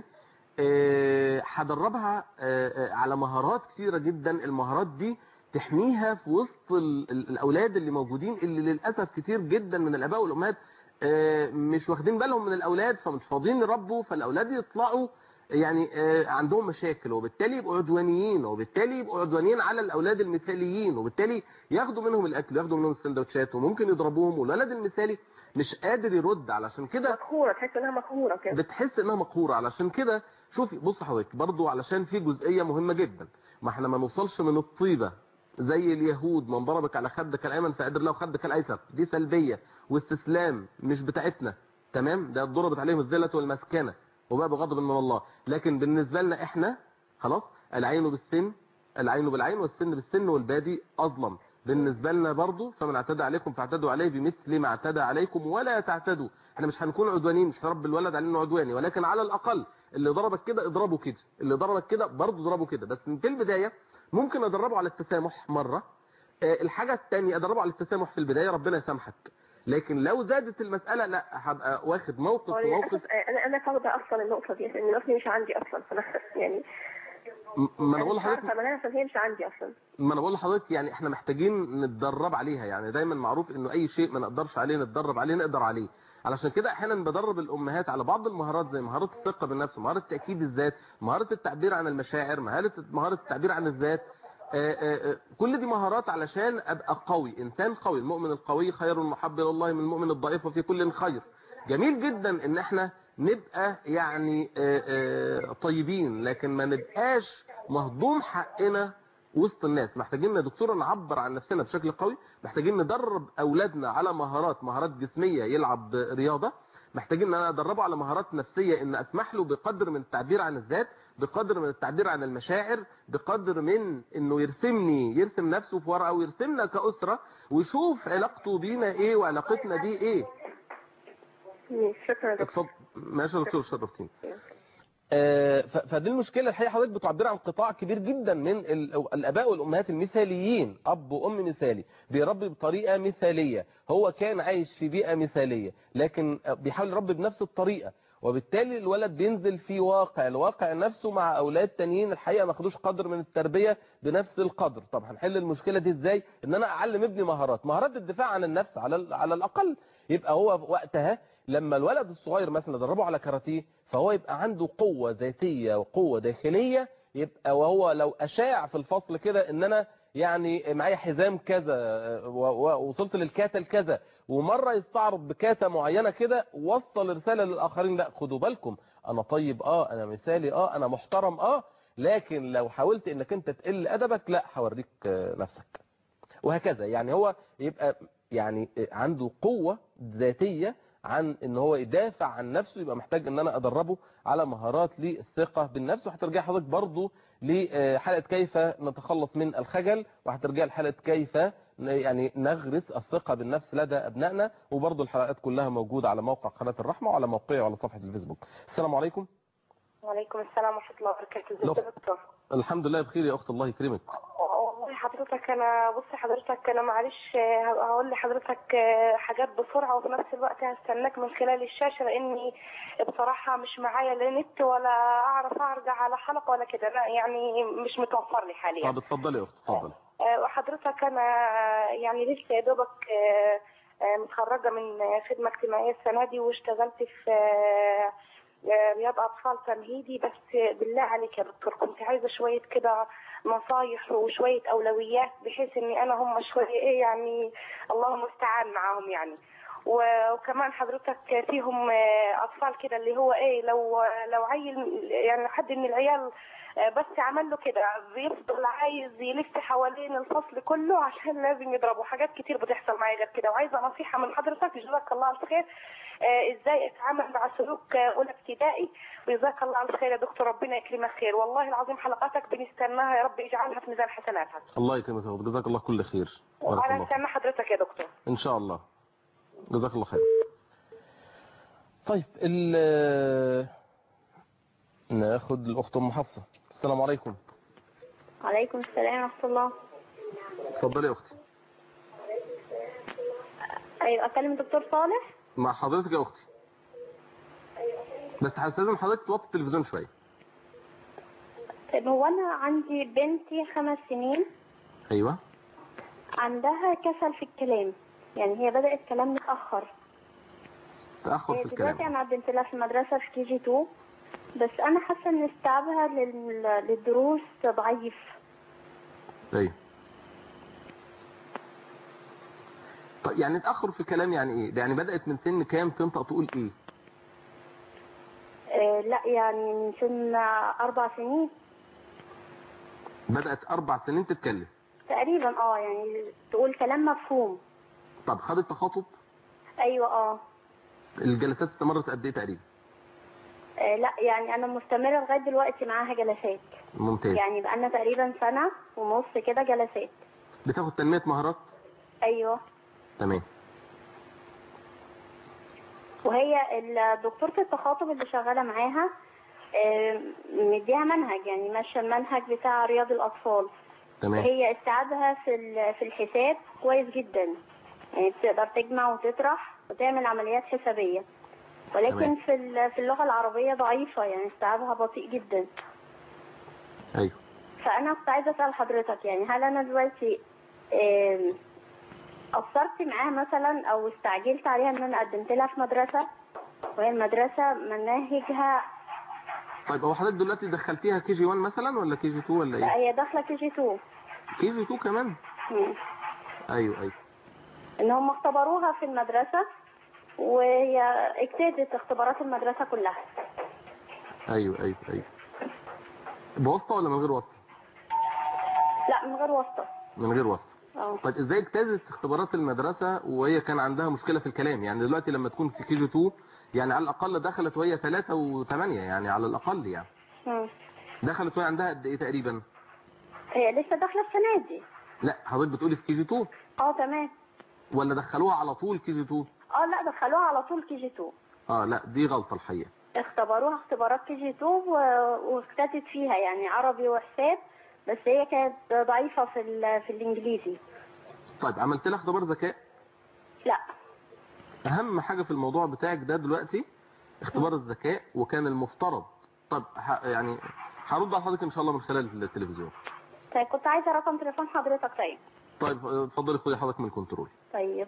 [SPEAKER 2] هدربها على مهارات كثيره جدا. المهارات دي تحميها في وسط الاولاد اللي موجودين، اللي للاسف كتير جدا من الاباء والامهات مش واخدين بالهم من الاولاد، فمش فاضيين يربوا، فالاولاد يطلعوا يعني عندهم مشاكل، وبالتالي يبقوا عدوانيين، وبالتالي يبقوا عدوانيين على الاولاد المثاليين، وبالتالي ياخدوا منهم الاكل وياخدوا منهم السندوتشات وممكن يضربوهم، والولد المثالي مش قادر يرد. علشان كده
[SPEAKER 3] مقهوره، تحس انها مقهوره كده،
[SPEAKER 2] بتحس انها مقهوره. علشان كده شوفي بص حضرتك برضو، علشان في جزئيه مهمه جدا، ما احنا ما نوصلش من الطيبه زي اليهود، من ضربك على خدك الايمن فقدر له خدك الايسر، دي سلبيه واستسلام مش بتاعتنا، تمام؟ ده ضربت عليهم الذله والمسكنه وبقى بغضب من الله. لكن بالنسبه لنا احنا خلاص، العين بالسن، العين بالعين والسن بالسن والبادي اظلم. بالنسبه لنا برضو فمن اعتدى عليكم فاعتدوا عليه بمثل ما اعتدى عليكم ولا تعتدوا. احنا مش هنكون عدوانيين، مش هنربي الولد على انه عدواني، ولكن على الاقل اللي ضربك كده اضربه كده، اللي ضربك كده برضو اضربه كده. بس في البدايه ممكن ادربه على التسامح مره. الحاجه الثانيه ادربه على التسامح في البدايه، ربنا يسامحك، لكن لو زادت المساله لا هبقى واخد موقف
[SPEAKER 3] هو
[SPEAKER 2] وموقف.
[SPEAKER 3] للأسف انا انا فاقده اصلا النقطه دي، لان الاصل مش عندي اصلا، فانا يعني
[SPEAKER 2] م- ما انا بقول
[SPEAKER 3] مش عارفه
[SPEAKER 2] لحضرتك
[SPEAKER 3] معناها، عشان هي مش عندي اصلا.
[SPEAKER 2] ما انا بقول لحضرتك يعني احنا محتاجين نتدرب عليها. يعني دايما معروف انه اي شيء ما نقدرش عليه نتدرب عليه نقدر عليه. علشان كده احيانا بدرب الامهات على بعض المهارات زي مهاره الثقه بالنفس، مهاره تاكيد الذات، مهاره التعبير عن المشاعر، مهاره مهاره التعبير عن الذات. آآ آآ كل دي مهارات علشان ابقى قوي، انسان قوي. المؤمن القوي خير محب الى الله من المؤمن الضعيف وفي كل خير. جميل جدا ان احنا نبقى يعني آآ طيبين، لكن ما نبقاش مهضوم حقنا وسط الناس. محتاجين يا دكتوره نعبر عن نفسنا بشكل قوي، محتاجين ندرب اولادنا على مهارات مهارات جسميه، يلعب رياضه. محتاجين ان انا ادربه على مهارات نفسيه، ان اسمح له بقدر من التعبير عن الذات، بقدر من التعبير عن المشاعر، بقدر من انه يرسمني، يرسم نفسه في ورقه ويرسمنا كاسره ويشوف علاقته بينا ايه وعلاقتنا بيه ايه.
[SPEAKER 3] شكرا يا دكتور.
[SPEAKER 2] اتفضل. ماشي يا دكتور، شرفتيني. آه، ف- فدي المشكله الحقيقه. حضرتك بتعبر عن قطاع كبير جدا من ال- الاباء والامهات المثاليين، اب وام مثالي بيربي بطريقه مثاليه، هو كان عايش في بيئه مثاليه لكن بيحاول يربي بنفس الطريقه، وبالتالي الولد بينزل في واقع الواقع نفسه مع اولاد تانيين الحقيقه ما خدوش قدر من التربيه بنفس القدر. طب هنحل المشكله دي ازاي؟ ان انا اعلم ابني مهارات مهارات الدفاع عن النفس على ال- على الاقل. يبقى هو وقتها لما الولد الصغير مثلا ادربه على كاراتيه فهو يبقى عنده قوة ذاتية وقوة داخلية، يبقى وهو لو أشاع في الفصل كده ان انا يعني معايا حزام كذا ووصلت للكاتا الكذا، ومرة يستعرض بكاتا معينة كده، وصل رسالة للآخرين لا خدوا بالكم انا طيب اه انا مثالي اه انا محترم اه، لكن لو حاولت انك انت تقل ادبك لا هوريك نفسك. وهكذا. يعني هو يبقى يعني عنده قوة ذاتية عن ان هو يدافع عن نفسه. يبقى محتاج ان انا ادربه على مهارات للثقة بالنفس. وهترجع حضرتك برضو لحلقة كيف نتخلص من الخجل، وهترجع لحلقة كيف يعني نغرس الثقة بالنفس لدى ابنائنا. وبرضو الحلقات كلها موجودة على موقع قناة الرحمة وعلى موقعي وعلى صفحة الفيسبوك. السلام عليكم.
[SPEAKER 3] وعليكم السلام ورحمه الله وبركاته. ازيك
[SPEAKER 2] لو-
[SPEAKER 3] يا دكتور؟
[SPEAKER 2] الحمد لله بخير يا اخت، الله يكرمك.
[SPEAKER 3] والله حضرتك انا بصي حضرتك انا معلش آه، هقول لحضرتك آه، حاجات بسرعه، وفي نفس الوقت هستناك من خلال الشاشه، لاني بصراحه مش معايا لا نت ولا اعرف ارجع على حلقه ولا كده، لا يعني مش متوفر لي حاليا.
[SPEAKER 2] طب اتفضلي يا اخت، اتفضلي.
[SPEAKER 3] آه، وحضرتك انا يعني لسه يا دوبك آه، آه، متخرجه من خدمه اجتماعيه السنه دي، واشتغلت في آه، آه، رياض اطفال تمهيدي. بس بالله عليك يا دكتور كنت عايزه شويه كده نصايح وشويه اولويات، بحيث اني انا هم شويه ايه يعني الله المستعان معاهم يعني. وكمان حضرتك فيهم آه، اطفال كده اللي هو ايه لو لو عيل يعني حد من العيال آه، بس عمل له كده بيفضل عايز يلف حوالين الفصل كله عشان لازم يضربه. حاجات كتير بتحصل معايا غير كده، وعايزه نصيحه من حضرتك جزاك الله الخير آه، ازاي اتعامل مع سلوك آه، اولى ابتدائي. وجزاك الله الخير يا دكتور، ربنا يكرمك خير، والله العظيم حلقاتك بنستناها، يا رب يجعلها في ميزان حسناتك.
[SPEAKER 2] الله يكرمك يا اخت، جزاك الله كل خير. بارك
[SPEAKER 3] وانا
[SPEAKER 2] الله فيك.
[SPEAKER 3] استنى حضرتك يا دكتور.
[SPEAKER 2] ان شاء الله. جزاك الله خير. طيب ال ناخد الاخت ام حفصه. السلام عليكم.
[SPEAKER 4] وعليكم السلام ورحمة الله.
[SPEAKER 2] اتفضلي يا اختي.
[SPEAKER 4] أيوة أكلم الدكتور صالح.
[SPEAKER 2] مع حضرتك يا اختي، بس هستاذن حضرتك توطي التلفزيون شويه.
[SPEAKER 4] طيب هو أنا عندي بنتي خمس سنين
[SPEAKER 2] ايوه.
[SPEAKER 4] عندها كسل في الكلام، يعني هي بدأت كلام متأخر.
[SPEAKER 2] تاخر في
[SPEAKER 4] دلوقتي
[SPEAKER 2] الكلام.
[SPEAKER 4] أنا قدمت لها في المدرسة في كي جي اتنين، بس أنا حاسة إن استيعابها لل- للدروس ضعيف.
[SPEAKER 2] ايوه. طيب يعني تاخر في الكلام يعني ايه؟ يعني بدات من سن كام تنطق تقول ايه؟
[SPEAKER 4] آه لا يعني من سن أربع سنين
[SPEAKER 2] بدات اربع سنين تتكلم
[SPEAKER 4] تقريبا، اه يعني تقول كلام مفهوم.
[SPEAKER 2] طب خدت تخاطب؟
[SPEAKER 4] أيوة اه.
[SPEAKER 2] الجلسات استمرت قد ايه تقريبا؟
[SPEAKER 4] آه، لا يعني انا مستمره لغايه دلوقتي معاها جلسات.
[SPEAKER 2] ممتاز.
[SPEAKER 4] يعني بقالنا تقريبا سنه ونص كده جلسات.
[SPEAKER 2] بتاخد تنميه مهارات؟
[SPEAKER 4] ايوه.
[SPEAKER 2] تمام.
[SPEAKER 4] وهي دكتوره التخاطب اللي شغاله معاها آه، مديها منهج، يعني ماشيه المنهج بتاع رياض الاطفال.
[SPEAKER 2] تمام.
[SPEAKER 4] هي استيعابها في ال- في الحساب كويس جدا، يعني بتقدر تجمع وتطرح وتعمل عمليات حسابية، ولكن
[SPEAKER 2] تمام.
[SPEAKER 4] في ال- في اللغة العربية ضعيفة، يعني استيعابها بطيء جدا.
[SPEAKER 2] ايوه.
[SPEAKER 4] فأنا كنت عايزة أسأل حضرتك، يعني هل أنا دلوقتي آم، قصرت معاها مثلا أو استعجلت عليها إن أنا قدمت لها في مدرسة وهي المدرسة مناهجها؟
[SPEAKER 2] طيب هو حضرتك دلوقتي دخلتيها كي جي واحد مثلا ولا كي جي اتنين ولا
[SPEAKER 4] لا،
[SPEAKER 2] ايه؟
[SPEAKER 4] هي داخلة كي جي اتنين.
[SPEAKER 2] كي جي اتنين كمان؟
[SPEAKER 4] مم.
[SPEAKER 2] ايوه ايوه.
[SPEAKER 4] إن هم اختبروها في المدرسة وهي اجتازت اختبارات المدرسة كلها.
[SPEAKER 2] ايوه ايوه ايوه. بواسطه ولا من غير واسطه؟
[SPEAKER 4] لا، من غير واسطة.
[SPEAKER 2] من غير واسطه.
[SPEAKER 4] اه.
[SPEAKER 2] طيب ازاي اجتازت اختبارات المدرسه وهي كان عندها مشكله في الكلام؟ يعني دلوقتي لما تكون في كي جي اتنين يعني على الاقل دخلت وهي ثلاثة وثمانية، يعني على الاقل يعني
[SPEAKER 4] مم.
[SPEAKER 2] دخلت وهي عندها قد ايه تقريبا؟
[SPEAKER 4] هي لسه داخلة السنة دي.
[SPEAKER 2] لا حضرتك بتقولي في كي جي اتنين
[SPEAKER 4] اه تمام.
[SPEAKER 2] ولا دخلوها على طول كي جي اتنين؟
[SPEAKER 4] اه لا، دخلوها على طول كي جي اتنين.
[SPEAKER 2] اه لا دي غلطه الحقيقه.
[SPEAKER 4] اختبروها اختبارات كي جي اتنين و- واجتازت فيها، يعني عربي وحساب، بس هي كانت ضعيفة في ال- في الانجليزي.
[SPEAKER 2] طيب عملت لها اختبار ذكاء؟
[SPEAKER 4] لا.
[SPEAKER 2] اهم حاجه في الموضوع بتاعك ده دلوقتي اختبار الذكاء، وكان المفترض طب ح- يعني هرد على حضرتك ان شاء الله من خلال التلفزيون.
[SPEAKER 4] طيب كنت عايزة رقم تليفون حضرتك. طيب.
[SPEAKER 2] طيب اتفضلي خدي حضرتك من الكنترول.
[SPEAKER 4] طيب.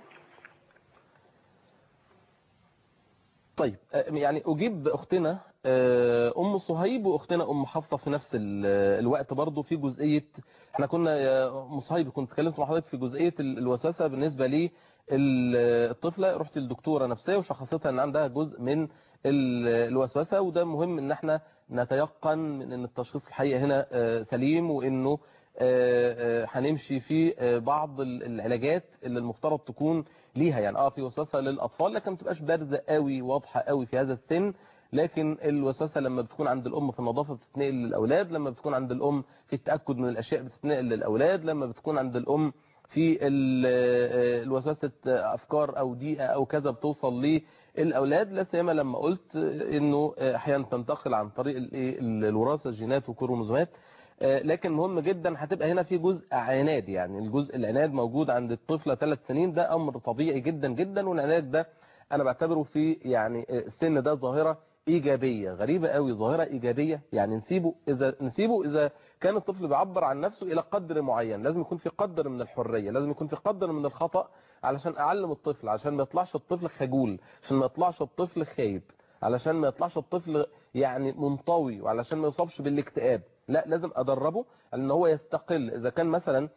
[SPEAKER 2] طيب آه، يعني اجيب اختنا آه، ام صهيب واختنا ام حفصه في نفس ال- الوقت برضو في جزئيه. احنا كنا يا ام صهيب كنت اتكلمت مع حضرتك في جزئيه ال- الوسوسه بالنسبه لي الطفله، رحت للدكتوره نفسيه وشخصتها ان عندها جزء من ال- الوسوسه، وده مهم ان احنا نتيقن من ان التشخيص الحقيقه هنا آه، سليم، وانه آه، آه، هنمشي في آه، بعض ال- العلاجات اللي المفترض تكون ليها. يعني اه في وسوسه للاطفال لكن ما تبقاش بارزه قوي واضحه قوي في هذا السن، لكن الوسوسه لما بتكون عند الام في النظافه بتتنقل للاولاد، لما بتكون عند الام في التاكد من الاشياء بتتنقل للاولاد، لما بتكون عند الام في ال- الوسوسه افكار او ضيقه او كذا بتوصل للاولاد، لا سيما لما قلت انه احيانا تنتقل عن طريق الايه الوراثه، الجينات والكروموزومات. لكن مهم جدا هتبقى هنا في جزء عناد، يعني الجزء العناد موجود عند الطفله ثلاث سنين، ده امر طبيعي جدا جدا، والعناد ده انا بعتبره في يعني السن ده ظاهره ايجابيه غريبه قوي، ظاهره ايجابيه. يعني نسيبه اذا نسيبه اذا كان الطفل بيعبر عن نفسه الى قدر معين، لازم يكون في قدر من الحريه، لازم يكون في قدر من الخطا علشان اعلم الطفل، عشان ما يطلعش الطفل خجول، عشان ما يطلعش الطفل خايب، علشان ما يطلعش الطفل يعني منطوي، وعلشان ما يصابش بالاكتئاب. لا لازم ادربه على ان هو يستقل. اذا كان مثلا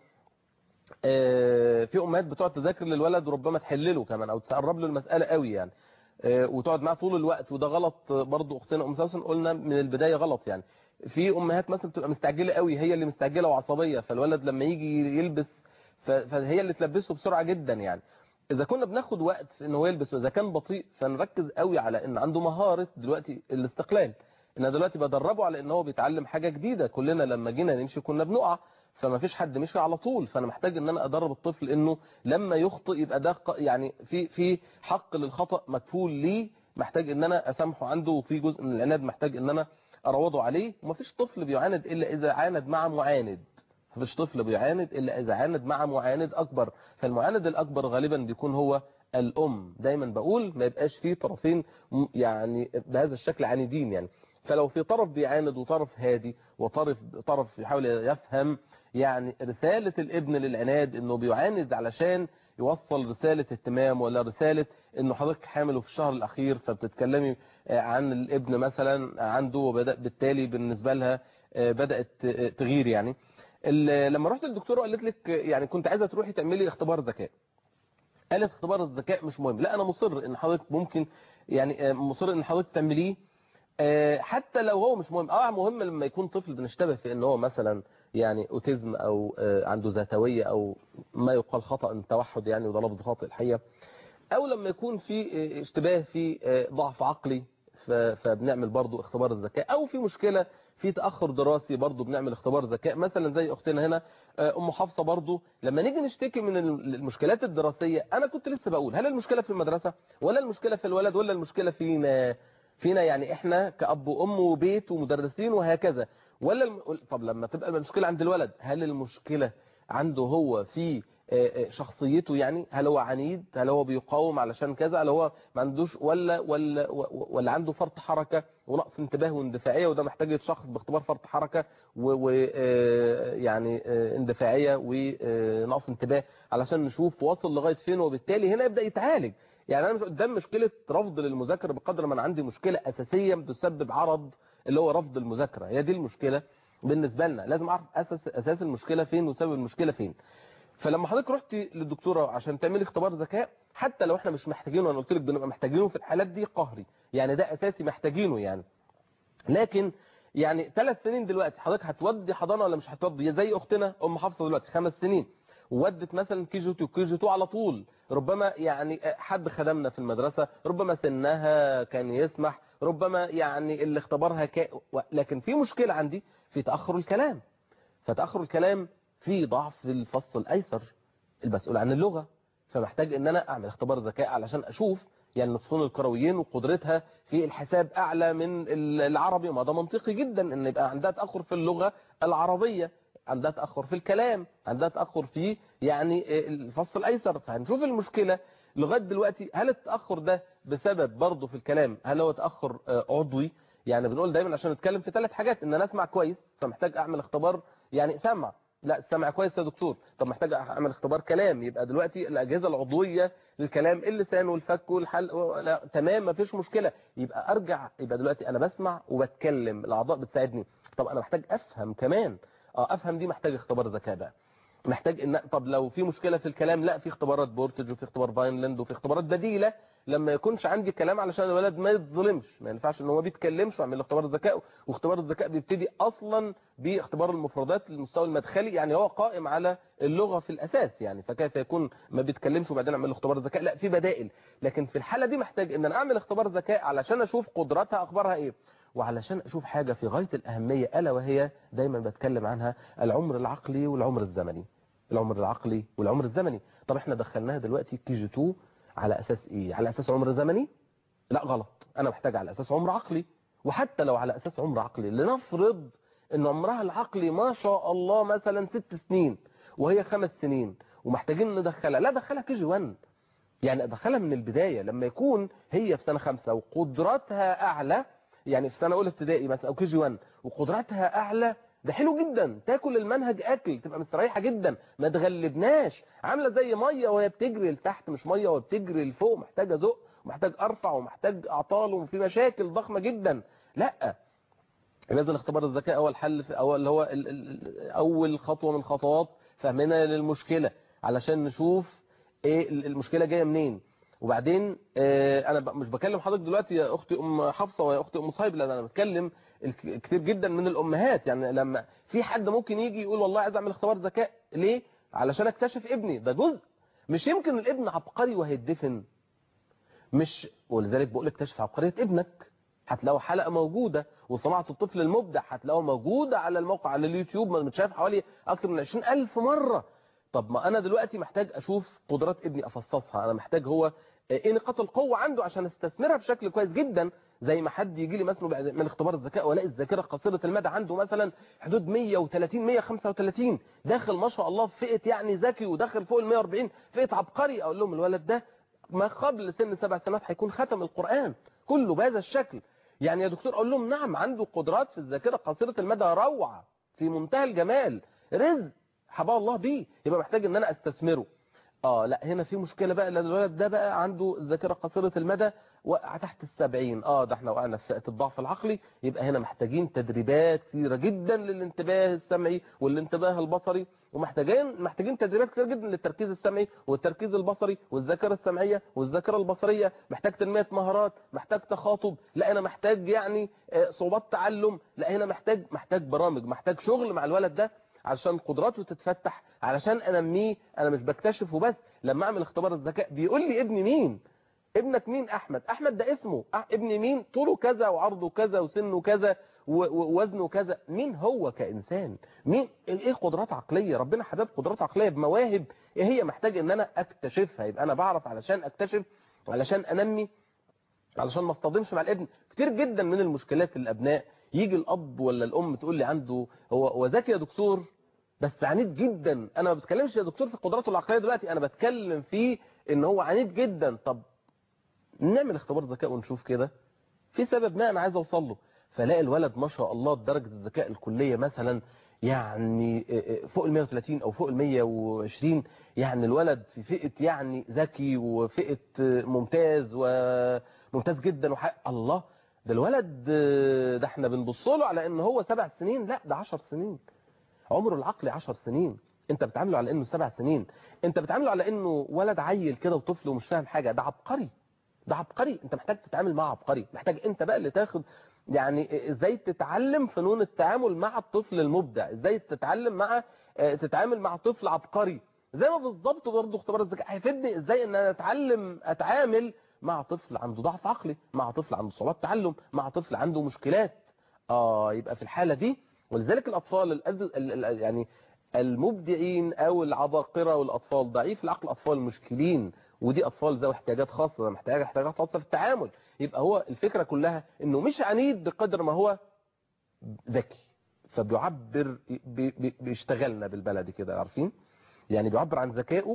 [SPEAKER 2] في امهات بتقعد تذاكر للولد وربما تحلله كمان او تقرب له المساله قوي يعني، وتقعد معاه طول الوقت، وده غلط برضو. اختنا ام سوسن قلنا من البدايه غلط. يعني في امهات مثلا بتبقى مستعجله قوي، هي اللي مستعجله وعصبيه، فالولد لما يجي يلبس فهي اللي تلبسه بسرعه جدا. يعني اذا كنا بناخد وقت في ان هو يلبس، واذا كان بطيء فنركز قوي على ان عنده مهاره دلوقتي الاستقلال. انا دلوقتي بدربه على ان هو بيتعلم حاجه جديده، كلنا لما جينا نمشي كنا بنقع، فما فيش حد مشي على طول، فانا محتاج ان انا ادرب الطفل انه لما يخطئ يبقى ده يعني في في حق للخطا مكفول ليه، محتاج ان انا اسامحه عنده، وفي جزء من العناد محتاج ان انا اروضه عليه. ومفيش طفل بيعاند الا اذا عاند مع معاند، مفيش طفل بيعاند الا اذا عاند مع معاند اكبر، فالمعاند الاكبر غالبا بيكون هو الام. دايما بقول ما يبقاش فيه طرفين يعني بهذا الشكل عاندين يعني. فلو في طرف بيعاند وطرف هادي وطرف طرف يحاول يفهم يعني رسالة الابن للعناد انه بيعاند علشان يوصل رسالة اهتمام، ولا رسالة انه حضرتك حامله في الشهر الاخير فبتتكلمي عن الابن مثلا عنده، وبدأ بالتالي بالنسبة لها بدأت تغير. يعني لما رحت للدكتور قالت لك يعني كنت عايزة تروحي تعملي اختبار ذكاء، قالت اختبار الذكاء مش مهم. لا انا مصر ان حضرتك ممكن يعني مصر ان حضرتك تعمليه حتى لو هو مش مهم. اه مهم لما يكون طفل بنشتبه في ان هو مثلا يعني اوتيزم او عنده ذاتويه او ما يقال خطأ توحد يعني، وده لفظ خاطئ الحقيقه، او لما يكون في اشتباه في ضعف عقلي فبنعمل برضو اختبار الذكاء، او في مشكله في تاخر دراسي برضو بنعمل اختبار ذكاء، مثلا زي اختنا هنا ام حفصه. برضو لما نيجي نشتكي من المشكلات الدراسيه، انا كنت لسه بقول هل المشكله في المدرسه ولا المشكله في الولد ولا المشكله فينا فينا يعني احنا كأب وأم وبيت ومدرسين وهكذا، ولا الم... طب لما تبقى المشكلة عند الولد هل المشكلة عنده هو في شخصيته، يعني هل هو عنيد، هل هو بيقاوم علشان كذا، هل هو ما عندوش ولا ولا ولا عنده فرط حركة ونقص انتباه واندفاعية، وده محتاج يتشخص باختبار فرط حركة ويعني اندفاعية ونقص انتباه علشان نشوف واصل لغاية فين، وبالتالي هنا يبدأ يتعالج. يعني انا مش قدام مشكلة رفض للمذاكرة بقدر ما انا عندي مشكلة أساسية بتسبب عرض اللي هو رفض المذاكرة. هي دي المشكلة بالنسبة لنا، لازم اعرف اساس اساس المشكلة فين وسبب المشكلة فين. فلما حضرتك رحتي للدكتوره عشان تعملي اختبار ذكاء، حتى لو احنا مش محتاجينه، انا قلت لك بنبقى محتاجينه في الحالات دي قهري، يعني ده اساسي محتاجينه يعني، لكن يعني ثلاث سنين دلوقتي حضرتك هتودي حضانه ولا مش هتودي؟ زي اختنا ام حفصه دلوقتي خمس سنين وودت مثلا كي جي تو كي جي تو على طول، ربما يعني حد خدمنا في المدرسه، ربما سنها كان يسمح، ربما يعني اللي اختبرها كا... لكن في مشكله عندي في تاخر الكلام. فتاخر الكلام في ضعف الفص الايسر المسؤول عن اللغه، فمحتاج ان انا اعمل اختبار ذكاء علشان اشوف يعني النصفين الكرويين وقدرتها في الحساب اعلى من العربي. ما ده منطقي جدا ان يبقى عندها تاخر في اللغه العربيه، عندها تاخر في الكلام، عندها تاخر في يعني الفص الايسر. فهنشوف المشكله لغايه دلوقتي، هل التاخر ده بسبب برضه في الكلام، هل هو تاخر عضوي؟ يعني بنقول دايما عشان نتكلم في ثلاث حاجات، ان انا اسمع كويس فمحتاج اعمل اختبار يعني سمع، لا السمع كويس يا دكتور، طب محتاج اعمل اختبار كلام، يبقى دلوقتي الاجهزه العضويه للكلام اللسان والفك والحلق، لا تمام مفيش مشكله، يبقى ارجع، يبقى دلوقتي انا بسمع وبتكلم، الاعضاء بتساعدني. طب انا محتاج افهم كمان، اه افهم دي محتاج اختبار ذكاء بقى، محتاج ان طب لو في مشكله في الكلام، لا في اختبارات بورتج وفي اختبار فاينلاند وفي اختبارات بديله لما يكونش عندي كلام علشان الولد ما يتظلمش، ما ينفعش ان هو ما بيتكلمش واعمل له اختبار الذكاء. واختبار الذكاء بيبتدي اصلا باختبار المفردات للمستوى المدخلي، يعني هو قائم على اللغه في الاساس يعني، فكيف يكون ما بيتكلمش وبعدين اعمل له اختبار الذكاء؟ لا في بدائل. لكن في الحاله دي محتاج ان انا اعمل اختبار ذكاء علشان اشوف قدراتها اخبارها ايه، وعلشان اشوف حاجه في غايه الاهميه الا وهي دايما بتكلم عنها، العمر العقلي والعمر الزمني. العمر العقلي والعمر الزمني، طب احنا دخلناها دلوقتي كي جي تو على اساس ايه؟ على اساس عمر زمني؟ لا غلط، انا محتاج على اساس عمر عقلي. وحتى لو على اساس عمر عقلي، لنفرض ان عمرها العقلي ما شاء الله مثلا ست سنين وهي خمس سنين ومحتاجين ندخلها، لا دخلها كي جي واحد، يعني ادخلها من البدايه لما يكون هي في سنه خمسة وقدراتها اعلى، يعني في سنه اولى ابتدائي مثلا او كي جي واحد وقدراتها اعلى، ده حلو جدا، تاكل المنهج اكل تبقى مستريحه جدا، ما تغلبناش، عامله زي ميه وهي بتجري لتحت مش ميه وهي بتجري لفوق، محتاجه زق ومحتاج ارفع ومحتاج اعطال وفي مشاكل ضخمه جدا. لا لازم اختبار الذكاء هو الحل في أو اللي هو ال ال اول خطوه من خطوات فهمنا للمشكله علشان نشوف ايه المشكله جايه منين. وبعدين اه انا مش بكلم حضرتك دلوقتي يا اختي ام حفصه ويا اختي ام صهيب، لان انا بتكلم كتير جدا من الامهات، يعني لما في حد ممكن يجي يقول والله عايز اعمل اختبار ذكاء ليه؟ علشان اكتشف ابني، ده جزء، مش يمكن الابن عبقري وهيدفن، مش ولذلك بقول لك اكتشف عبقريه ابنك، هتلاقوا حلقه موجوده، وصناعه الطفل المبدع هتلاقوها موجوده على الموقع على اليوتيوب متشاف حوالي اكثر من عشرين ألف مره. طب ما انا دلوقتي محتاج اشوف قدرات ابني افصصها، انا محتاج هو ايه نقاط القوه عنده عشان استثمرها بشكل كويس جدا. زي ما حد يجي لي مثلا من اختبار الذكاء والاقي الذاكره قصيره المدى عنده مثلا حدود مية وتلاتين مية وخمسة وتلاتين، داخل ما شاء الله في فئه يعني ذكي وداخل فوق ال مية واربعين فئه عبقري، اقول لهم الولد ده ما قبل سن سبع سنوات هيكون ختم القرآن كله بهذا الشكل. يعني يا دكتور اقول لهم نعم عنده قدرات في الذاكره قصيره المدى روعه في منتهى الجمال، رزق حباه الله بيه، يبقى محتاج ان انا استثمره. اه لا هنا في مشكله بقى، لان الولد ده بقى عنده الذاكره قصيره المدى وقع تحت السبعين، اه ده احنا وقعنا في فئه الضعف العقلي، يبقى هنا محتاجين تدريبات كثيره جدا للانتباه السمعي والانتباه البصري، ومحتاجين محتاجين تدريبات كثيره جدا للتركيز السمعي والتركيز البصري والذاكره السمعيه والذاكره البصريه، محتاج تنميه مهارات، محتاج تخاطب، لا انا محتاج يعني صعوبات تعلم، لا هنا محتاج محتاج برامج، محتاج شغل مع الولد ده علشان قدراته تتفتح، علشان انميه. انا مش بكتشف وبس، لما اعمل اختبار الذكاء بيقول لي ابني مين، ابنك مين؟ احمد، احمد ده اسمه، ابني مين؟ طوله كذا وعرضه كذا وسنه كذا ووزنه كذا، مين هو كإنسان، مين ايه قدرات عقلية، ربنا حباب قدرات عقلية بمواهب ايه هي، محتاج ان انا اكتشفها، يبقى انا بعرف علشان اكتشف علشان انمي علشان ما اصطدمش مع الابن. كتير جدا من المشكلات الابناء يجي الاب ولا الام تقول لي عنده هو هو ذكي يا دكتور، بس عنيد جدا. انا ما بتكلمش يا دكتور في قدراته العقليه دلوقتي، انا بتكلم في ان هو عنيد جدا. طب نعمل اختبار ذكاء ونشوف كده، في سبب ما انا عايز اوصل له. فلاقي الولد ما شاء الله درجه الذكاء الكليه مثلا يعني فوق ال مية وتلاتين او فوق ال مية وعشرين، يعني الولد في فئه يعني ذكي وفئه ممتاز وممتاز جدا وحق الله. ده الولد ده احنا بنبص له على ان هو سبع سنين، لا ده عشر سنين. عمره العقلي عشر سنين، انت بتعامله على انه سبع سنين، انت بتعامله على انه ولد عيل كده وطفل ومش فاهم حاجه. ده عبقري، ده عبقري. انت محتاج تتعامل مع عبقري، محتاج انت بقى اللي تاخد يعني ازاي تتعلم فنون التعامل مع الطفل المبدع، ازاي تتعلم مع تتعامل مع طفل عبقري. زي ما بالظبط برضه اختبار الذكاء هيفيدني ازاي ان انا اتعلم اتعامل مع طفل عنده ضعف عقلي، مع طفل عنده صعوبات تعلم، مع طفل عنده مشكلات. اه يبقى في الحاله دي، ولذلك الاطفال الأد... يعني المبدعين او العباقره والاطفال ضعيف العقل، اطفال مشكلين، ودي اطفال ذوي احتياجات خاصه، محتاجه احتياجات خاصه في التعامل. يبقى هو الفكره كلها انه مش عنيد بقدر ما هو ذكي، فبيعبر بي... بي... بيشتغلنا بالبلدي كده، عارفين يعني بيعبر عن ذكائه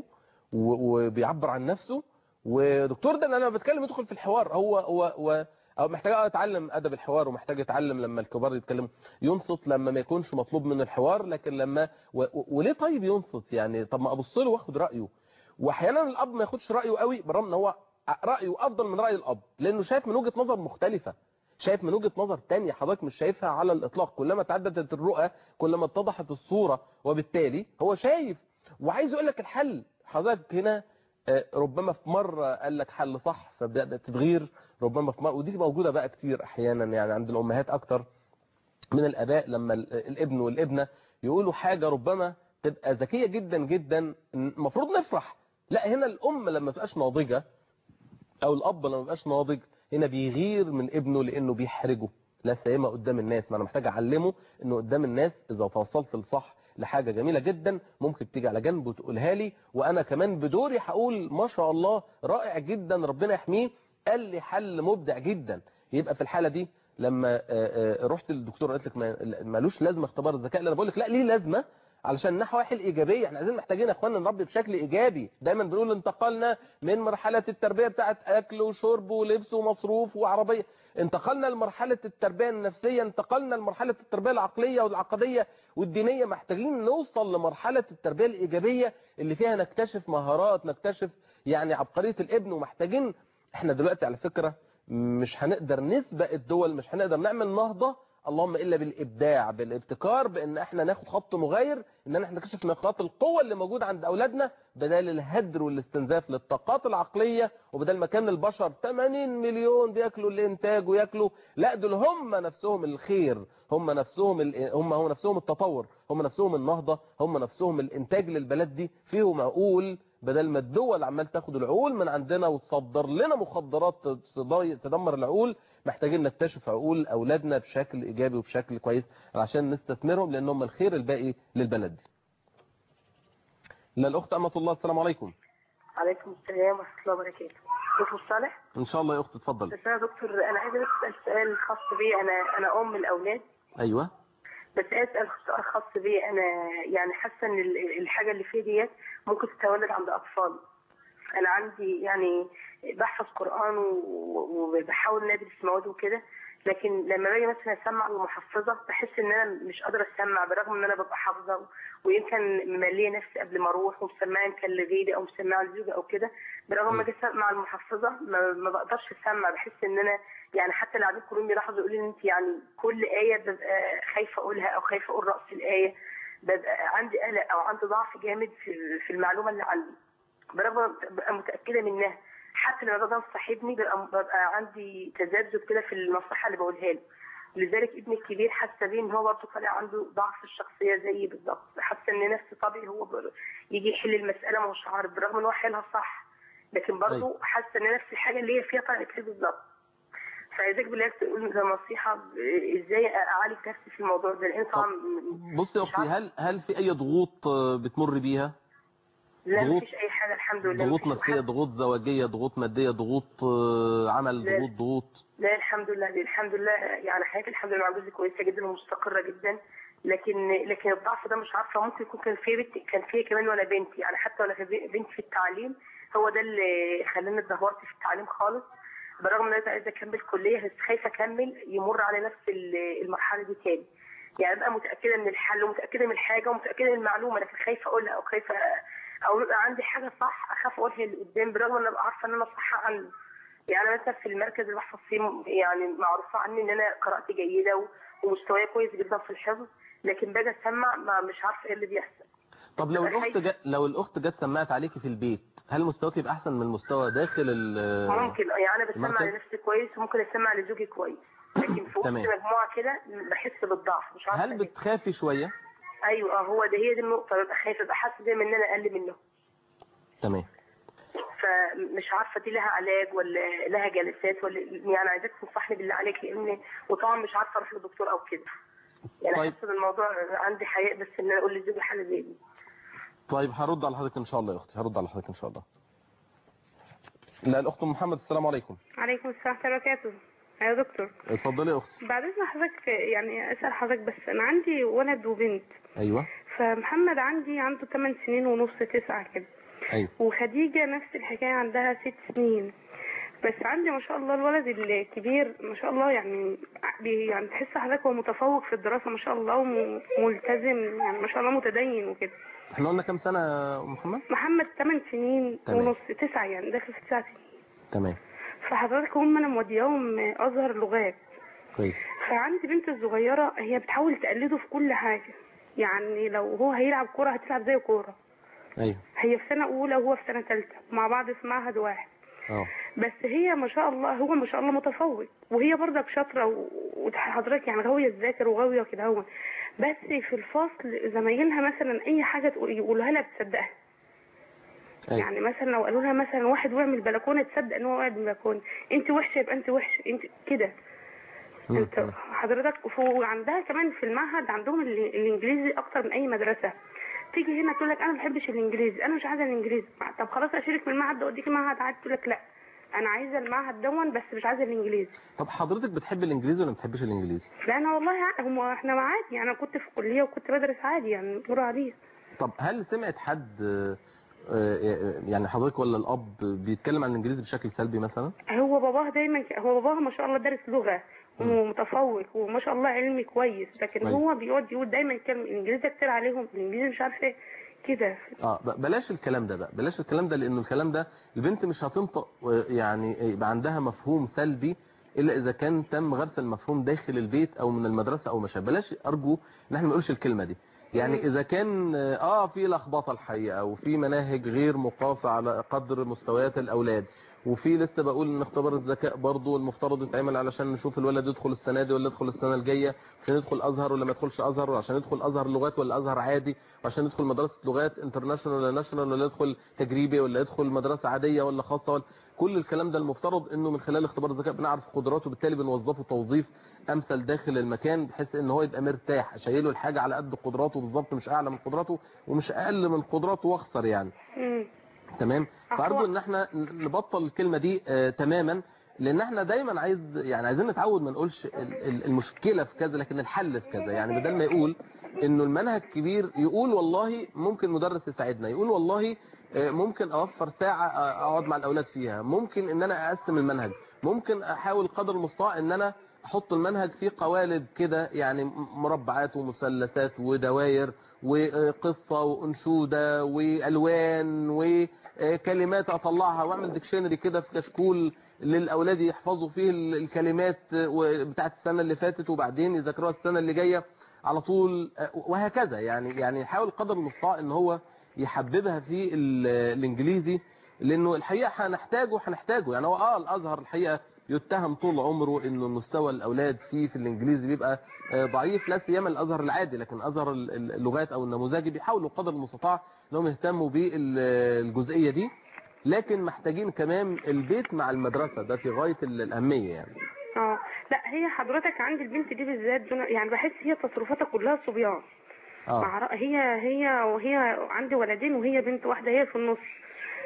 [SPEAKER 2] وبيعبر عن نفسه. ودكتور ده انا بتكلم يدخل في الحوار، هو هو, هو أو محتاج اتعلم ادب الحوار، ومحتاج يتعلم لما الكبار يتكلموا ينصت لما ما يكونش مطلوب من الحوار، لكن لما و... و... وليه طيب ينصت يعني؟ طب ما ابص له واخد رايه. واحيانا الاب ما ياخدش رايه قوي بالرغم ان هو رايه افضل من راي الاب، لانه شايف من وجهه نظر مختلفه، شايف من وجهه نظر ثانيه حضرتك مش شايفها على الاطلاق. كلما تعددت الرؤى كلما اتضحت الصوره، وبالتالي هو شايف وعايز يقول لك الحل. حضرتك هنا ربما في مرة قال لك حل صح فبدأت تتغير، ربما في مرة، ودي موجودة بقى كتير أحيانا يعني عند الأمهات أكتر من الآباء، لما الابن والابنة يقولوا حاجة ربما تبقى ذكية جدا جدا المفروض نفرح، لا هنا الأم لما تبقاش ناضجة أو الأب لما تبقاش ناضج هنا بيغير من ابنه لأنه بيحرجه، لا سيما قدام الناس. ما أنا محتاج أعلمه أنه قدام الناس إذا توصلت لصح لحاجة جميلة جدا ممكن تيجي على جنب وتقولها لي، وأنا كمان بدوري هقول ما شاء الله رائع جدا ربنا يحميه، قال لي حل مبدع جدا. يبقى في الحالة دي لما رحت للدكتور قالت لك مالوش لازمة اختبار الذكاء، اللي انا بقول لك لا ليه لازمة، علشان نحو الإيجابية. احنا عايزين محتاجين يا اخوانا نربي بشكل إيجابي. دايما بنقول انتقلنا من مرحلة التربية بتاعت أكل وشرب ولبس ومصروف وعربية، انتقلنا لمرحلة التربية النفسية، انتقلنا لمرحلة التربية العقلية والعقدية والدينية. محتاجين نوصل لمرحلة التربية الإيجابية اللي فيها نكتشف مهارات، نكتشف يعني عبقرية الابن. ومحتاجين احنا دلوقتي على فكرة مش هنقدر نسبق الدول، مش هنقدر نعمل نهضة اللهم إلا بالإبداع بالابتكار، بأن احنا ناخد خط مغاير، ان احنا نكتشف نقاط القوة اللي موجودة عند أولادنا بدل الهدر والاستنزاف للطاقات العقلية، وبدل ما كان البشر ثمانين مليون بياكلوا الإنتاج وياكلوا، لا دول هم نفسهم الخير، هم نفسهم ال... هم هم نفسهم التطور، هم نفسهم النهضة، هم نفسهم الإنتاج للبلد دي فيهم عقول، بدل ما الدول عمال تاخد العقول من عندنا وتصدر لنا مخدرات تدمر العقول. محتاجين نكتشف عقول أولادنا بشكل إيجابي وبشكل كويس عشان نستثمرهم، لأنهم الخير الباقي للبلد. للأخت أمة الله، السلام عليكم.
[SPEAKER 3] عليكم السلام ورحمة الله وبركاته. دكتور صالح؟
[SPEAKER 2] إن شاء الله يا أخت اتفضل.
[SPEAKER 3] بس أنا دكتور أنا عايزة أسأل سؤال خاص بي، أنا أنا أم الأولاد.
[SPEAKER 2] أيوه. بس
[SPEAKER 3] أسأل سؤال خاص بي أنا، يعني حاسة إن الحاجة اللي فيه ديت ممكن تتولد عند أطفال. أنا عندي يعني بحفظ قرآن وبحاول ندرس مواد وكده، لكن لما باجي مثلا اسمع المحفظه بحس ان انا مش قادره اسمع بالرغم ان انا ببقى حافظه، ويمكن ممليه نفسي قبل ما اروح ومسمعه يمكن لغيري او مسمعه لزوجي او كده، بالرغم ما اجي اسمع المحفظه ما, ما بقدرش اسمع، بحس ان انا يعني حتى اللي قاعدين كلهم بيلاحظوا يقولوا لي انت يعني كل ايه ببقى خايفه اقولها او خايفه اقول راس الايه، ببقى عندي قلق او عندي ضعف جامد في في المعلومه اللي عندي، برغم ببقى متاكده منها. حتى لما باجي انصح ابني ببقى عندي تذبذب كده في النصيحه اللي بقولها له، لذلك ابني الكبير حاسه بيه ان هو برضه طالع عنده ضعف في الشخصيه زيي بالظبط، حاسه ان نفس طبيعي هو يجي يحل المساله مش عارف بالرغم ان هو حلها صح، لكن برضه حاسه ان نفس الحاجه اللي هي فيها طلعت فيه بالظبط. فعايزك بالله تقول لي نصيحه ازاي اعالج نفسي في الموضوع ده، لان طبعا
[SPEAKER 2] بصي يا اختي هل هل في اي ضغوط بتمر بيها؟
[SPEAKER 3] لا مفيش اي حاجه الحمد لله.
[SPEAKER 2] ضغوط نفسيه، ضغوط زواجيه، ضغوط ماديه، ضغوط عمل، ضغوط ضغوط
[SPEAKER 3] لا الحمد لله الحمد لله يعني حياتي الحمد لله مع جوزي كويسه جدا ومستقره جدا،
[SPEAKER 5] لكن لكن الضعف ده مش عارفه ممكن يكون كان في بنت كان في كمان وانا بنتي يعني حتى وانا في بنتي في التعليم هو ده اللي خلاني اتدهورت في التعليم خالص بالرغم ان انا عايزه اكمل كليه بس خايفه اكمل يمر على نفس المرحله دي تاني يعني ابقى متاكده من الحل ومتاكده من الحاجه ومتاكده من المعلومه لكن خايفه اقولها او خايفه او يبقى عندي حاجه صح اخاف اقولها اللي قدام بالرغم ان انا ابقى عارفه ان انا صح عنه يعني مثلا في المركز اللي بحفظ فيه يعني معروفه عني ان انا قراءتي جيده ومستواي كويس جدا في الحفظ لكن باجي اسمع ما مش عارفه ايه اللي بيحصل.
[SPEAKER 2] طب لو الاخت جت لو الاخت جت سمعت عليكي في البيت هل مستواك يبقى احسن من المستوى داخل ال
[SPEAKER 5] ممكن يعني انا بسمع لنفسي كويس وممكن اسمع لزوجي كويس لكن في وسط مجموعه كده بحس بالضعف مش عارفه
[SPEAKER 2] هل بتخافي شويه؟
[SPEAKER 5] ايوه اه ده هي دي النقطه ببقى خايفه ببقى حاسه دايما ان انا اقل منه.
[SPEAKER 2] تمام.
[SPEAKER 5] فمش عارفه دي لها علاج ولا لها جلسات ولا يعني عايزاك تنصحني بالله عليك لان وطبعا مش عارفه اروح لدكتور او كده يعني
[SPEAKER 2] طيب.
[SPEAKER 5] حاسه الموضوع عندي حياء بس ان انا اقول لزوجي حاجه زي دي.
[SPEAKER 2] طيب هرد على حضرتك ان شاء الله يا اختي هرد على حضرتك ان شاء الله. لا الاخت ام محمد السلام عليكم.
[SPEAKER 6] عليكم السلام ورحمه الله وبركاته. يا دكتور
[SPEAKER 2] اتفضلي يا اختي.
[SPEAKER 6] بعد اذن حضرتك يعني اسال حضرتك بس انا عندي ولد وبنت.
[SPEAKER 2] ايوه.
[SPEAKER 6] فمحمد عندي عنده ثمان سنين ونص تسعة كده.
[SPEAKER 2] ايوه.
[SPEAKER 6] وخديجه نفس الحكايه عندها ست سنين. بس عندي ما شاء الله الولد الكبير ما شاء الله يعني يعني تحس حضرتك هو متفوق في الدراسه ما شاء الله وملتزم يعني ما شاء الله متدين وكده.
[SPEAKER 2] احنا قلنا كام سنه يا محمد؟
[SPEAKER 6] محمد ثمان سنين
[SPEAKER 2] تمام.
[SPEAKER 6] ونص تسعة يعني داخل في تسع سنين.
[SPEAKER 2] تمام.
[SPEAKER 6] فحضرتك هم انا مودياهم ازهر لغات.
[SPEAKER 2] كويس.
[SPEAKER 6] فعندي بنت الصغيره هي بتحاول تقلده في كل حاجه يعني لو هو هيلعب كوره هتلعب زي كوره.
[SPEAKER 2] ايوه.
[SPEAKER 6] هي في سنه اولى وهو في سنه ثالثه مع بعض في معهد واحد.
[SPEAKER 2] اه.
[SPEAKER 6] بس هي ما شاء الله هو ما شاء الله متفوق وهي برضك شاطره وحضرتك يعني غاويه تذاكر وغاويه كده هو بس في الفصل زمايلها مثلا اي حاجه يقولوها لها بتصدقها. أي. يعني مثلا لو قالوا لها مثلا واحد وقع من البلكونه تصدق ان هو وقع من البلكونه انت وحشه يبقى انت وحشه انت كده. انت حضرتك وعندها كمان في المعهد عندهم الانجليزي اكتر من اي مدرسه. تيجي هنا تقول لك انا ما بحبش الانجليزي انا مش عايزه الانجليزي طب خلاص اشيلك من المعهد ده اوديك المعهد عادي تقول لك لا انا عايزه المعهد دون بس مش عايزه الانجليزي.
[SPEAKER 2] طب حضرتك بتحبي الانجليزي ولا ما بتحبيش الانجليزي؟
[SPEAKER 6] لا انا والله هم احنا عادي يعني انا كنت في كليه وكنت بدرس عادي يعني امور عاديه.
[SPEAKER 2] طب هل سمعت حد يعني حضرتك ولا الاب بيتكلم عن الانجليزي بشكل سلبي مثلا؟
[SPEAKER 6] هو باباه دايما هو باباه ما شاء الله دارس لغه ومتفوق وما شاء الله علمي كويس لكن كويس. هو بيقعد يقول دايما يتكلم الانجليزي كتير عليهم الانجليزي مش عارفه ايه كده.
[SPEAKER 2] اه بلاش الكلام ده بقى بلاش الكلام ده لانه الكلام ده البنت مش هتنطق يعني يبقى عندها مفهوم سلبي الا اذا كان تم غرس المفهوم داخل البيت او من المدرسه او مشابه. بلاش ارجو ان احنا ما نقولش الكلمه دي يعني اذا كان اه في لخبطه الحقيقه وفي مناهج غير مقاسه على قدر مستويات الاولاد وفي لسه بقول ان اختبار الذكاء برضه المفترض يتعمل علشان نشوف الولد يدخل السنه دي ولا يدخل السنه الجايه عشان يدخل ازهر ولا ما يدخلش ازهر وعشان يدخل ازهر لغات ولا ازهر عادي وعشان يدخل مدرسه لغات انترناشونال ولا ناشونال ولا يدخل تجريبي ولا يدخل مدرسه عاديه ولا خاصه ولا كل الكلام ده المفترض انه من خلال اختبار الذكاء بنعرف قدراته وبالتالي بنوظفه توظيف امثل داخل المكان بحيث ان هو يبقى مرتاح اشيله الحاجه على قد قدراته بالظبط مش اعلى من قدراته ومش اقل من قدراته واخسر يعني. امم تمام. فارجو ان احنا نبطل الكلمه دي آه تماما لان احنا دايما عايز يعني عايزين نتعود ما نقولش المشكله في كذا لكن الحل في كذا يعني بدل ما يقول انه المنهج كبير يقول والله ممكن مدرس يساعدنا يقول والله ممكن اوفر ساعه اقعد مع الاولاد فيها ممكن ان انا اقسم المنهج ممكن احاول قدر المستطاع ان انا احط المنهج فيه قوالب كده يعني مربعات ومثلثات ودوائر وقصه وانشوده والوان وكلمات اطلعها واعمل ديكشنري كده في كشكول للاولاد يحفظوا فيه الكلمات بتاعت السنه اللي فاتت وبعدين يذاكروها السنه اللي جايه على طول وهكذا يعني يعني يحاول قدر المستطاع ان هو يحببها في الانجليزي لانه الحقيقه هنحتاجه هنحتاجه يعني هو اه الازهر الحقيقه يتهم طول عمره انه مستوى الاولاد فيه في الانجليزي بيبقى ضعيف لا سيما الازهر العادي لكن ازهر اللغات او النموذجي بيحاولوا قدر المستطاع انهم يهتموا بالجزئيه دي لكن محتاجين كمان البيت مع المدرسه ده في غايه الاهميه يعني.
[SPEAKER 6] اه لا هي حضرتك عند البنت دي بالذات يعني بحس هي تصرفاتها كلها صبيان. اه هي هي وهي عندي ولدين وهي بنت واحده هي في النص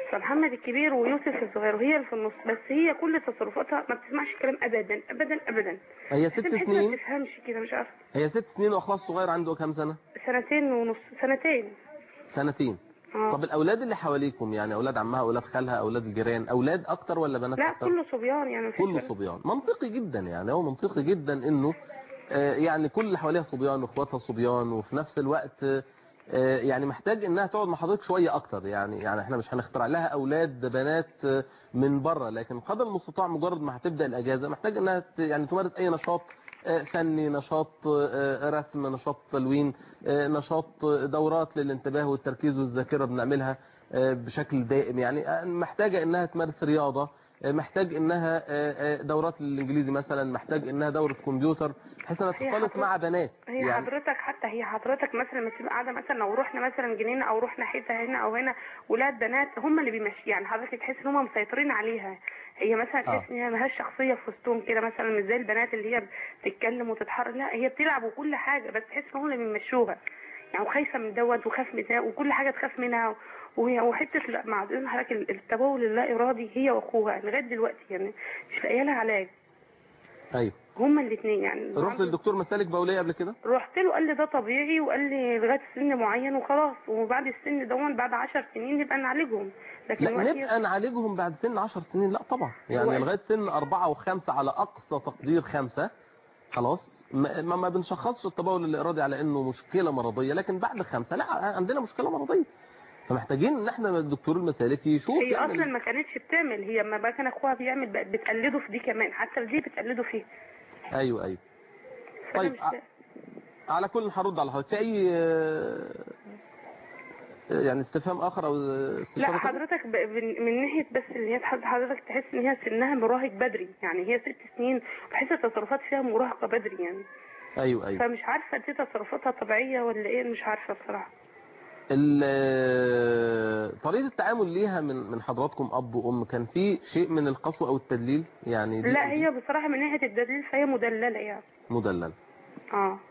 [SPEAKER 6] فمحمد الكبير ويوسف الصغير وهي اللي في النص، بس هي كل تصرفاتها ما بتسمعش كلام ابدا ابدا ابدا.
[SPEAKER 2] هي ست
[SPEAKER 6] تحس
[SPEAKER 2] سنين
[SPEAKER 6] ما بتفهمش كده، مش عارفه.
[SPEAKER 2] هي ست سنين واخوها الصغير عنده كام سنة؟
[SPEAKER 6] سنتين ونص، سنتين.
[SPEAKER 2] سنتين.
[SPEAKER 6] اه.
[SPEAKER 2] طب الاولاد اللي حواليكم يعني اولاد عمها، اولاد خالها، اولاد الجيران، اولاد اكتر ولا بنات
[SPEAKER 6] لا
[SPEAKER 2] اكتر؟
[SPEAKER 6] كله صبيان يعني. مفيش
[SPEAKER 2] كله
[SPEAKER 6] بنات.
[SPEAKER 2] صبيان. منطقي جدا يعني، هو منطقي جدا انه آه، يعني كل اللي حواليها صبيان واخواتها صبيان، وفي نفس الوقت آه، يعني محتاج انها تقعد مع حضرتك شويه اكتر. يعني يعني احنا مش هنخترع لها اولاد بنات آه، من بره، لكن قدر المستطاع مجرد ما هتبدا الاجازه محتاج انها ت- يعني تمارس اي نشاط آه، فني، نشاط آه، رسم، نشاط تلوين، آه، نشاط آه، دورات للانتباه والتركيز والذاكره بنعملها آه، بشكل دائم. يعني آه، محتاجه انها تمارس رياضه، محتاج انها دورات للانجليزي مثلا، محتاج انها دوره كمبيوتر بحيث انها
[SPEAKER 6] هي
[SPEAKER 2] تختلط مع
[SPEAKER 6] حضرتك
[SPEAKER 2] بنات.
[SPEAKER 6] هي
[SPEAKER 2] يعني
[SPEAKER 6] حضرتك حتى هي حضرتك مثلا لما تبقى قاعده مثلا، لو رحنا مثلا جنينه او رحنا حته هنا او هنا، ولاد بنات هم اللي بيمشي، يعني حضرتك تحس ان هم مسيطرين عليها. هي مثلا
[SPEAKER 2] اه
[SPEAKER 6] تحس ان هي مالهاش شخصيه في وسطهم كده، مثلا مش زي البنات اللي هي بتتكلم وتتحرك، لا هي بتلعب وكل حاجه، بس تحس ان هم اللي بيمشوها. يعني وخايفه من دوت وخاف من ده وكل حاجه تخاف منها. وهي وحته لا مع حضرتك التبول اللا ارادي هي واخوها لغايه دلوقتي يعني مش لاقيه لها علاج.
[SPEAKER 2] ايوه.
[SPEAKER 6] هما الاثنين يعني.
[SPEAKER 2] رحت للدكتور مسالك بوليه قبل كده؟
[SPEAKER 6] رحت له قال لي ده طبيعي، وقال لي لغايه سن معين وخلاص، وبعد السن دون بعد عشر سنين نبقى نعالجهم. لكن
[SPEAKER 2] لا
[SPEAKER 6] دلوقتي
[SPEAKER 2] نبقى نعالجهم بعد سن عشر سنين؟ لا طبعا، يعني
[SPEAKER 6] هو-
[SPEAKER 2] لغايه سن أربعة وخمسة على اقصى تقدير خمسة خلاص ما, ما ما بنشخصش التبول الارادي على انه مشكله مرضيه، لكن بعد خمسة لا عندنا مشكله مرضيه، فمحتاجين ان احنا الدكتور المسالكي يشوف
[SPEAKER 6] هي اصلا
[SPEAKER 2] يعمل.
[SPEAKER 6] ما كانتش بتعمل، هي لما بقى كان اخوها بيعمل بقت بتقلده في دي كمان، حتى في دي بتقلده فيها.
[SPEAKER 2] ايوه ايوه.
[SPEAKER 6] فانا
[SPEAKER 2] طيب
[SPEAKER 6] مش
[SPEAKER 2] ع- على كل هرد على حضرتك في اي آه، يعني استفهام اخر او
[SPEAKER 6] لا
[SPEAKER 2] استشاره تانية؟
[SPEAKER 6] حضرتك ب- من من ناحيه بس اللي هي تحس- حضرتك تحس ان هي سنها مراهق بدري، يعني هي ست سنين بحس التصرفات فيها مراهقه بدري يعني.
[SPEAKER 2] ايوه ايوه.
[SPEAKER 6] فمش عارفه دي تصرفاتها طبيعيه ولا ايه، مش عارفه بصراحه.
[SPEAKER 2] ال- طريقه التعامل ليها من من حضراتكم اب وام كان في شيء من القسوه او التدليل يعني دي
[SPEAKER 6] لا
[SPEAKER 2] أو دي؟
[SPEAKER 6] هي بصراحه من ناحيه الدليل فهي مدلله يعني.
[SPEAKER 2] مدلل.
[SPEAKER 6] اه.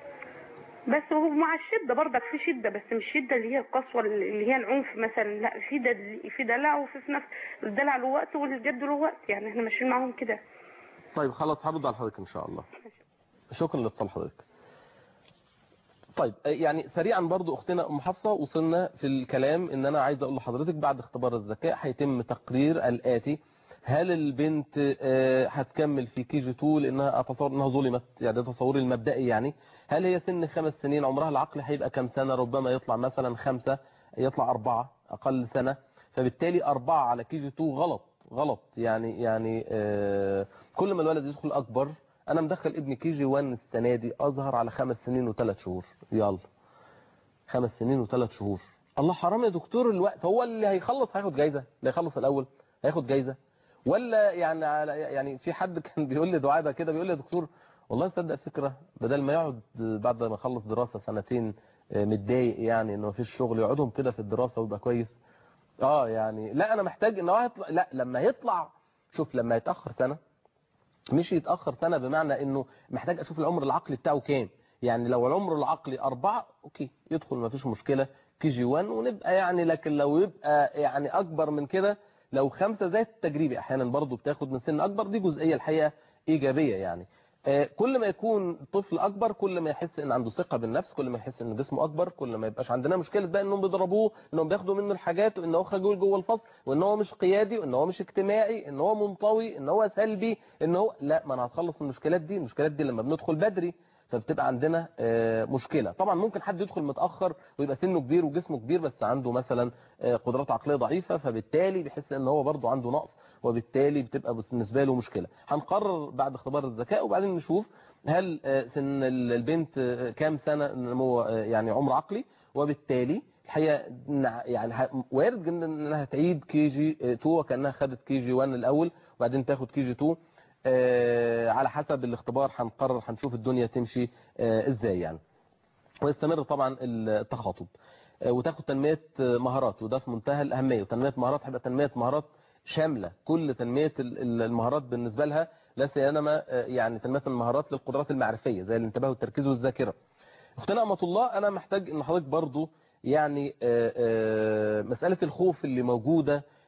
[SPEAKER 6] بس هو مع الشده برضك في شده، بس مش الشده اللي هي القسوه اللي هي العنف مثلا، لا في دل... في دلع، وفي في نفس الدلع له وقت والجد له وقت، يعني احنا ماشيين معاهم كده.
[SPEAKER 2] طيب خلاص هرد على حضرتك ان شاء الله. شكرا لاتصال حضرتك. طيب يعني سريعا برضو اختنا ام حفصه وصلنا في الكلام ان انا عايز اقول لحضرتك بعد اختبار الذكاء هيتم تقرير الاتي: هل البنت آه، هتكمل في كي جي اتنين لانها اتصور انها ظلمت، يعني ده تصوري المبدئي يعني. هل هي سن خمس سنين، عمرها العقلي هيبقى كام سنه؟ ربما يطلع مثلا خمسة، يطلع أربعة، اقل سنه. فبالتالي أربعة على كي جي اتنين غلط غلط يعني يعني آه، كل ما الولد يدخل اكبر. انا مدخل ابني كي جي واحد السنه دي، ازهر على خمس سنين وثلاث شهور. يلا خمس سنين وثلاث شهور. الله حرام يا دكتور، الوقت هو اللي هيخلص هياخد جايزه، اللي هيخلص الاول هياخد جايزه. ولا يعني على- يعني في حد كان بيقول لي دعاء كده، بيقول لي يا دكتور والله تصدق فكره، بدل ما يقعد بعد ما يخلص دراسه سنتين آه، متضايق يعني انه مفيش شغل، يقعدهم كده في الدراسه ويبقى كويس. اه يعني لا انا محتاج ان هو يطلع، لا لما يطلع، شوف لما يتاخر سنه، مش يتأخر سنة بمعنى انه محتاج اشوف العمر العقلي بتاعه كام. يعني لو العمر العقلي أربعة اوكي يدخل ما فيش مشكلة كي جي واحد ونبقى يعني، لكن لو يبقى يعني اكبر من كده، لو خمسة زي التجريبي احيانا برضو بتاخد من سن اكبر، دي جزئية الحقيقة ايجابية يعني. آه، كل ما يكون طفل اكبر كل ما يحس ان عنده ثقة بالنفس، كل ما يحس ان جسمه اكبر، كل ما يبقاش عندنا مشكلة بقى انهم بيضربوه، انهم بياخدوا منه الحاجات، وان هو خجول جوه الفصل، وان هو مش قيادي، وان هو مش اجتماعي، ان هو منطوي، ان هو سلبي، ان هو لا. ما انا هتخلص من المشكلات دي. المشكلات دي لما بندخل بدري فبتبقى عندنا آه، مشكلة. طبعا ممكن حد يدخل متأخر ويبقى سنه كبير وجسمه كبير بس عنده مثلا آه، قدرات عقلية ضعيفة، فبالتالي بيحس ان هو برضه عنده نقص، وبالتالي بتبقى بالنسبة له مشكلة. هنقرر بعد اختبار الذكاء وبعدين نشوف هل آه، سن البنت آه، كام سنة نمو آه، يعني عمر عقلي، وبالتالي الحقيقة نع- يعني ه- وارد جدا انها تعيد كي جي اتنين وكانها خدت كي جي واحد الاول وبعدين تاخد كي جي اتنين. آه، على حسب الاختبار هنقرر، هنشوف الدنيا تمشي آه، ازاي يعني. ويستمر طبعا التخاطب آه، وتاخد تنمية آه، مهارات، وده في منتهى الأهمية. وتنمية مهارات هيبقى تنمية مهارات شاملة، كل تنمية ال- ال- المهارات بالنسبة لها، لا سيما آه، يعني تنمية المهارات للقدرات المعرفية زي الانتباه والتركيز والذاكرة. اختنا أمة الله، أنا محتاج إن حضرتك برضو يعني آه، آه، مسألة الخوف اللي موجودة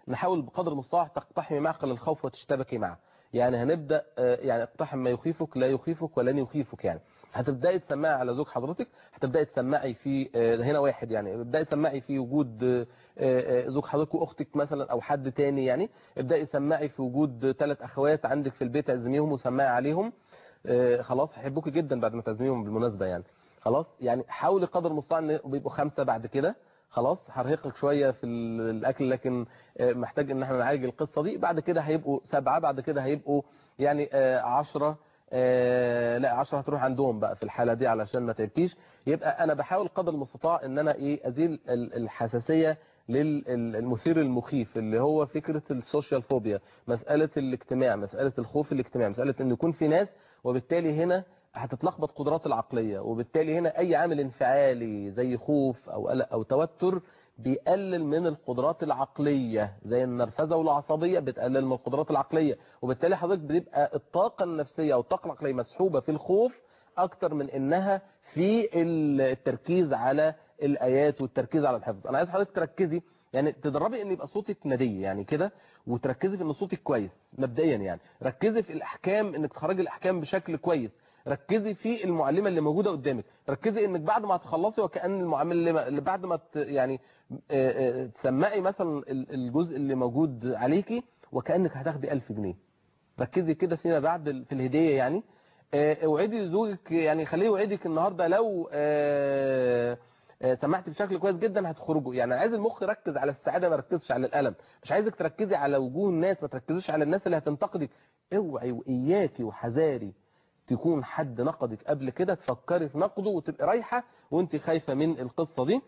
[SPEAKER 2] نحاول بقدر المستطاع تقتحمي معقل الخوف وتشتبكي معه. يعني هنبدا يعني اقتحم ما يخيفك لا يخيفك ولن يخيفك. يعني هتبداي تسمعي على زوج حضرتك، هتبداي تسمعي في هنا واحد يعني ابداي تسمعي في وجود زوج حضرتك واختك مثلا او حد تاني، يعني ابداي تسمعي في وجود ثلاث اخوات عندك في البيت، عزميهم وسمعي عليهم. خلاص هيحبوكي جدا بعد ما تعزميهم بالمناسبه يعني. خلاص يعني حاولي قدر المستطاع ان يبقوا خمسه بعد كده. خلاص هرهقك شويه في الاكل لكن محتاج ان احنا نعالج القصه دي. بعد كده هيبقوا سبعه، بعد كده هيبقوا يعني عشرة. آه لا عشرة هتروح عندهم بقى في الحالة دي علشان ما تبكيش. يبقى انا بحاول قدر المستطاع ان انا ايه ازيل الحساسية للمثير المخيف اللي هو فكرة السوشيال فوبيا، مسألة الاجتماع، مسألة الخوف الاجتماعي، مسألة ان يكون في ناس، وبالتالي هنا هتتلخبط قدرات العقلية، وبالتالي هنا اي عامل انفعالي زي خوف او قلق او توتر بيقلل من القدرات العقلية، زي النرفزة والعصبية بتقلل من القدرات العقلية، وبالتالي حضرتك بتبقى الطاقة النفسية او الطاقة العقلية مسحوبة في الخوف اكتر من انها في التركيز على الايات والتركيز على الحفظ. انا عايز حضرتك تركزي يعني تدربي ان يبقى صوتك ندي يعني كده، وتركزي في ان صوتك كويس مبدئيا، يعني ركزي في الاحكام انك تخرجي الاحكام بشكل كويس، ركزي في المعلمه اللي موجوده قدامك، ركزي انك بعد ما تخلصي وكأن المعلمه اللي بعد ما يعني تسمعي مثلا الجزء اللي موجود عليكي وكأنك هتاخدي ألف جنيه. ركزي كده فيما بعد في الهديه يعني. اوعدي زوجك يعني خليه يوعدك النهارده لو سمعتي بشكل كويس جدا هتخرجوا. يعني عايز المخ يركز على السعاده ما يركزش على الالم، مش عايزك تركزي على وجوه الناس ما تركزيش على الناس اللي هتنتقدك. اوعي واياكي وحذاري تكون حد نقدك قبل كده تفكري في نقده وتبقي رايحه وانت خايفه من القصه دي.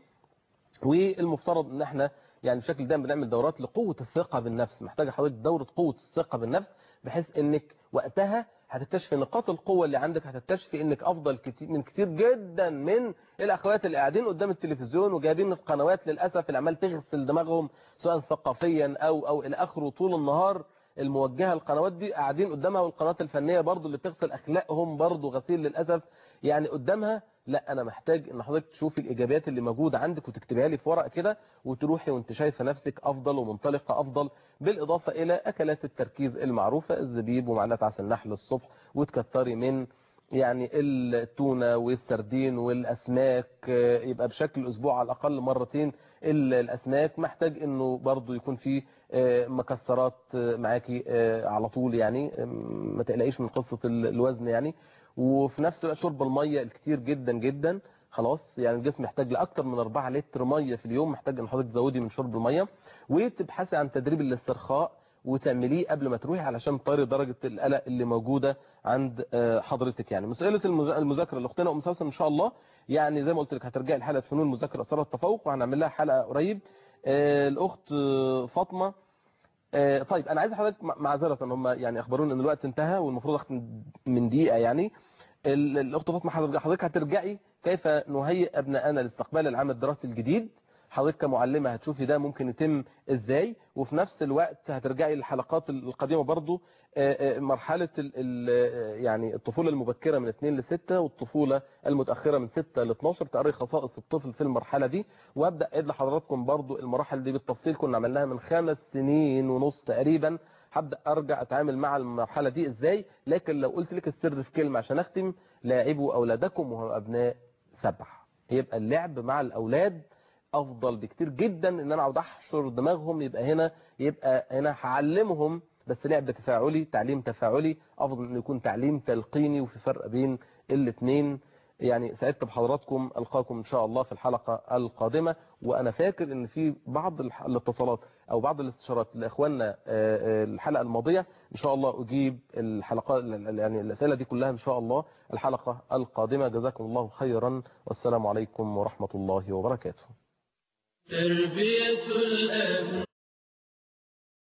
[SPEAKER 2] والمفترض ان احنا يعني بشكل دائم بنعمل دورات لقوه الثقه بالنفس، محتاجه حضرتك دوره قوه الثقه بالنفس بحيث انك وقتها هتكتشفي نقاط القوه اللي عندك، هتكتشفي انك افضل كتير من كتير جدا من الاخوات اللي قاعدين قدام التلفزيون وجايبين القنوات للاسف اللي عمال تغسل دماغهم سواء ثقافيا او او الى اخره طول النهار الموجهه القنوات دي قاعدين قدامها، والقنوات الفنيه برضو اللي بتغسل اخلاقهم برضو غسيل للاسف يعني قدامها. لا انا محتاج ان حضرتك تشوفي الايجابيات اللي موجوده عندك وتكتبيها لي في ورق كده وتروحي وانت شايفه نفسك افضل ومنطلقه افضل، بالاضافه الى اكلات التركيز المعروفه الزبيب ومعلقه عسل نحل الصبح، وتكتري من يعني التونه والسردين والاسماك، يبقى بشكل اسبوع على الاقل مرتين الاسماك. محتاج انه برضو يكون في مكسرات معاكي على طول، يعني ما تقلقيش من قصه الوزن يعني. وفي نفس الوقت شرب الميه الكتير جدا جدا، خلاص يعني الجسم محتاج لاكثر من أربعة لتر ميه في اليوم، محتاج ان حضرتك تزودي من شرب الميه، وتبحثي عن تدريب الاسترخاء وتعمليه قبل ما تروحي علشان تطيري درجه القلق اللي موجوده عند حضرتك. يعني مساله المذاكره لاختنا ام سوسن ان شاء الله يعني زي ما قلت لك هترجعي لحلقه فنون المذاكره اسرار التفوق وهنعمل لها حلقه قريب. الاخت فاطمه طيب انا عايز حضرتك معذره ان هم يعني اخبروني ان الوقت انتهى والمفروض اختم من دقيقه يعني. الاخت فاطمه حضرتك هترجعي كيف نهيئ ابنائنا لاستقبال العام الدراسي الجديد، حضرتك كمعلمه هتشوفي ده ممكن يتم ازاي، وفي نفس الوقت هترجعي للحلقات القديمه برضو مرحله يعني الطفوله المبكره من اثنين لستة والطفوله المتاخره من ستة ل اثناشر، تقري خصائص الطفل في المرحله دي، وابدا اعيد لحضراتكم برضو المراحل دي بالتفصيل كنا عملناها من خمس سنين ونص تقريبا. هبدا ارجع اتعامل مع المرحله دي ازاي، لكن لو قلت لك السر في كلمه عشان اختم: لاعبوا اولادكم وهم ابناء سبع. يبقى اللعب مع الاولاد افضل بكتير جدا ان انا اقعد احشر دماغهم، يبقى هنا يبقى هنا هعلمهم بس لعب تفاعلي، تعليم تفاعلي افضل من يكون تعليم تلقيني، وفي فرق بين الاثنين. يعني سعدت بحضراتكم، القاكم ان شاء الله في الحلقه القادمه. وانا فاكر ان في بعض الاتصالات او بعض الاستشارات لاخواننا الحلقه الماضيه ان شاء الله اجيب الحلقات يعني الاسئله دي كلها ان شاء الله الحلقه القادمه. جزاكم الله خيرا والسلام عليكم ورحمه الله وبركاته.
[SPEAKER 1] تربية الأبناء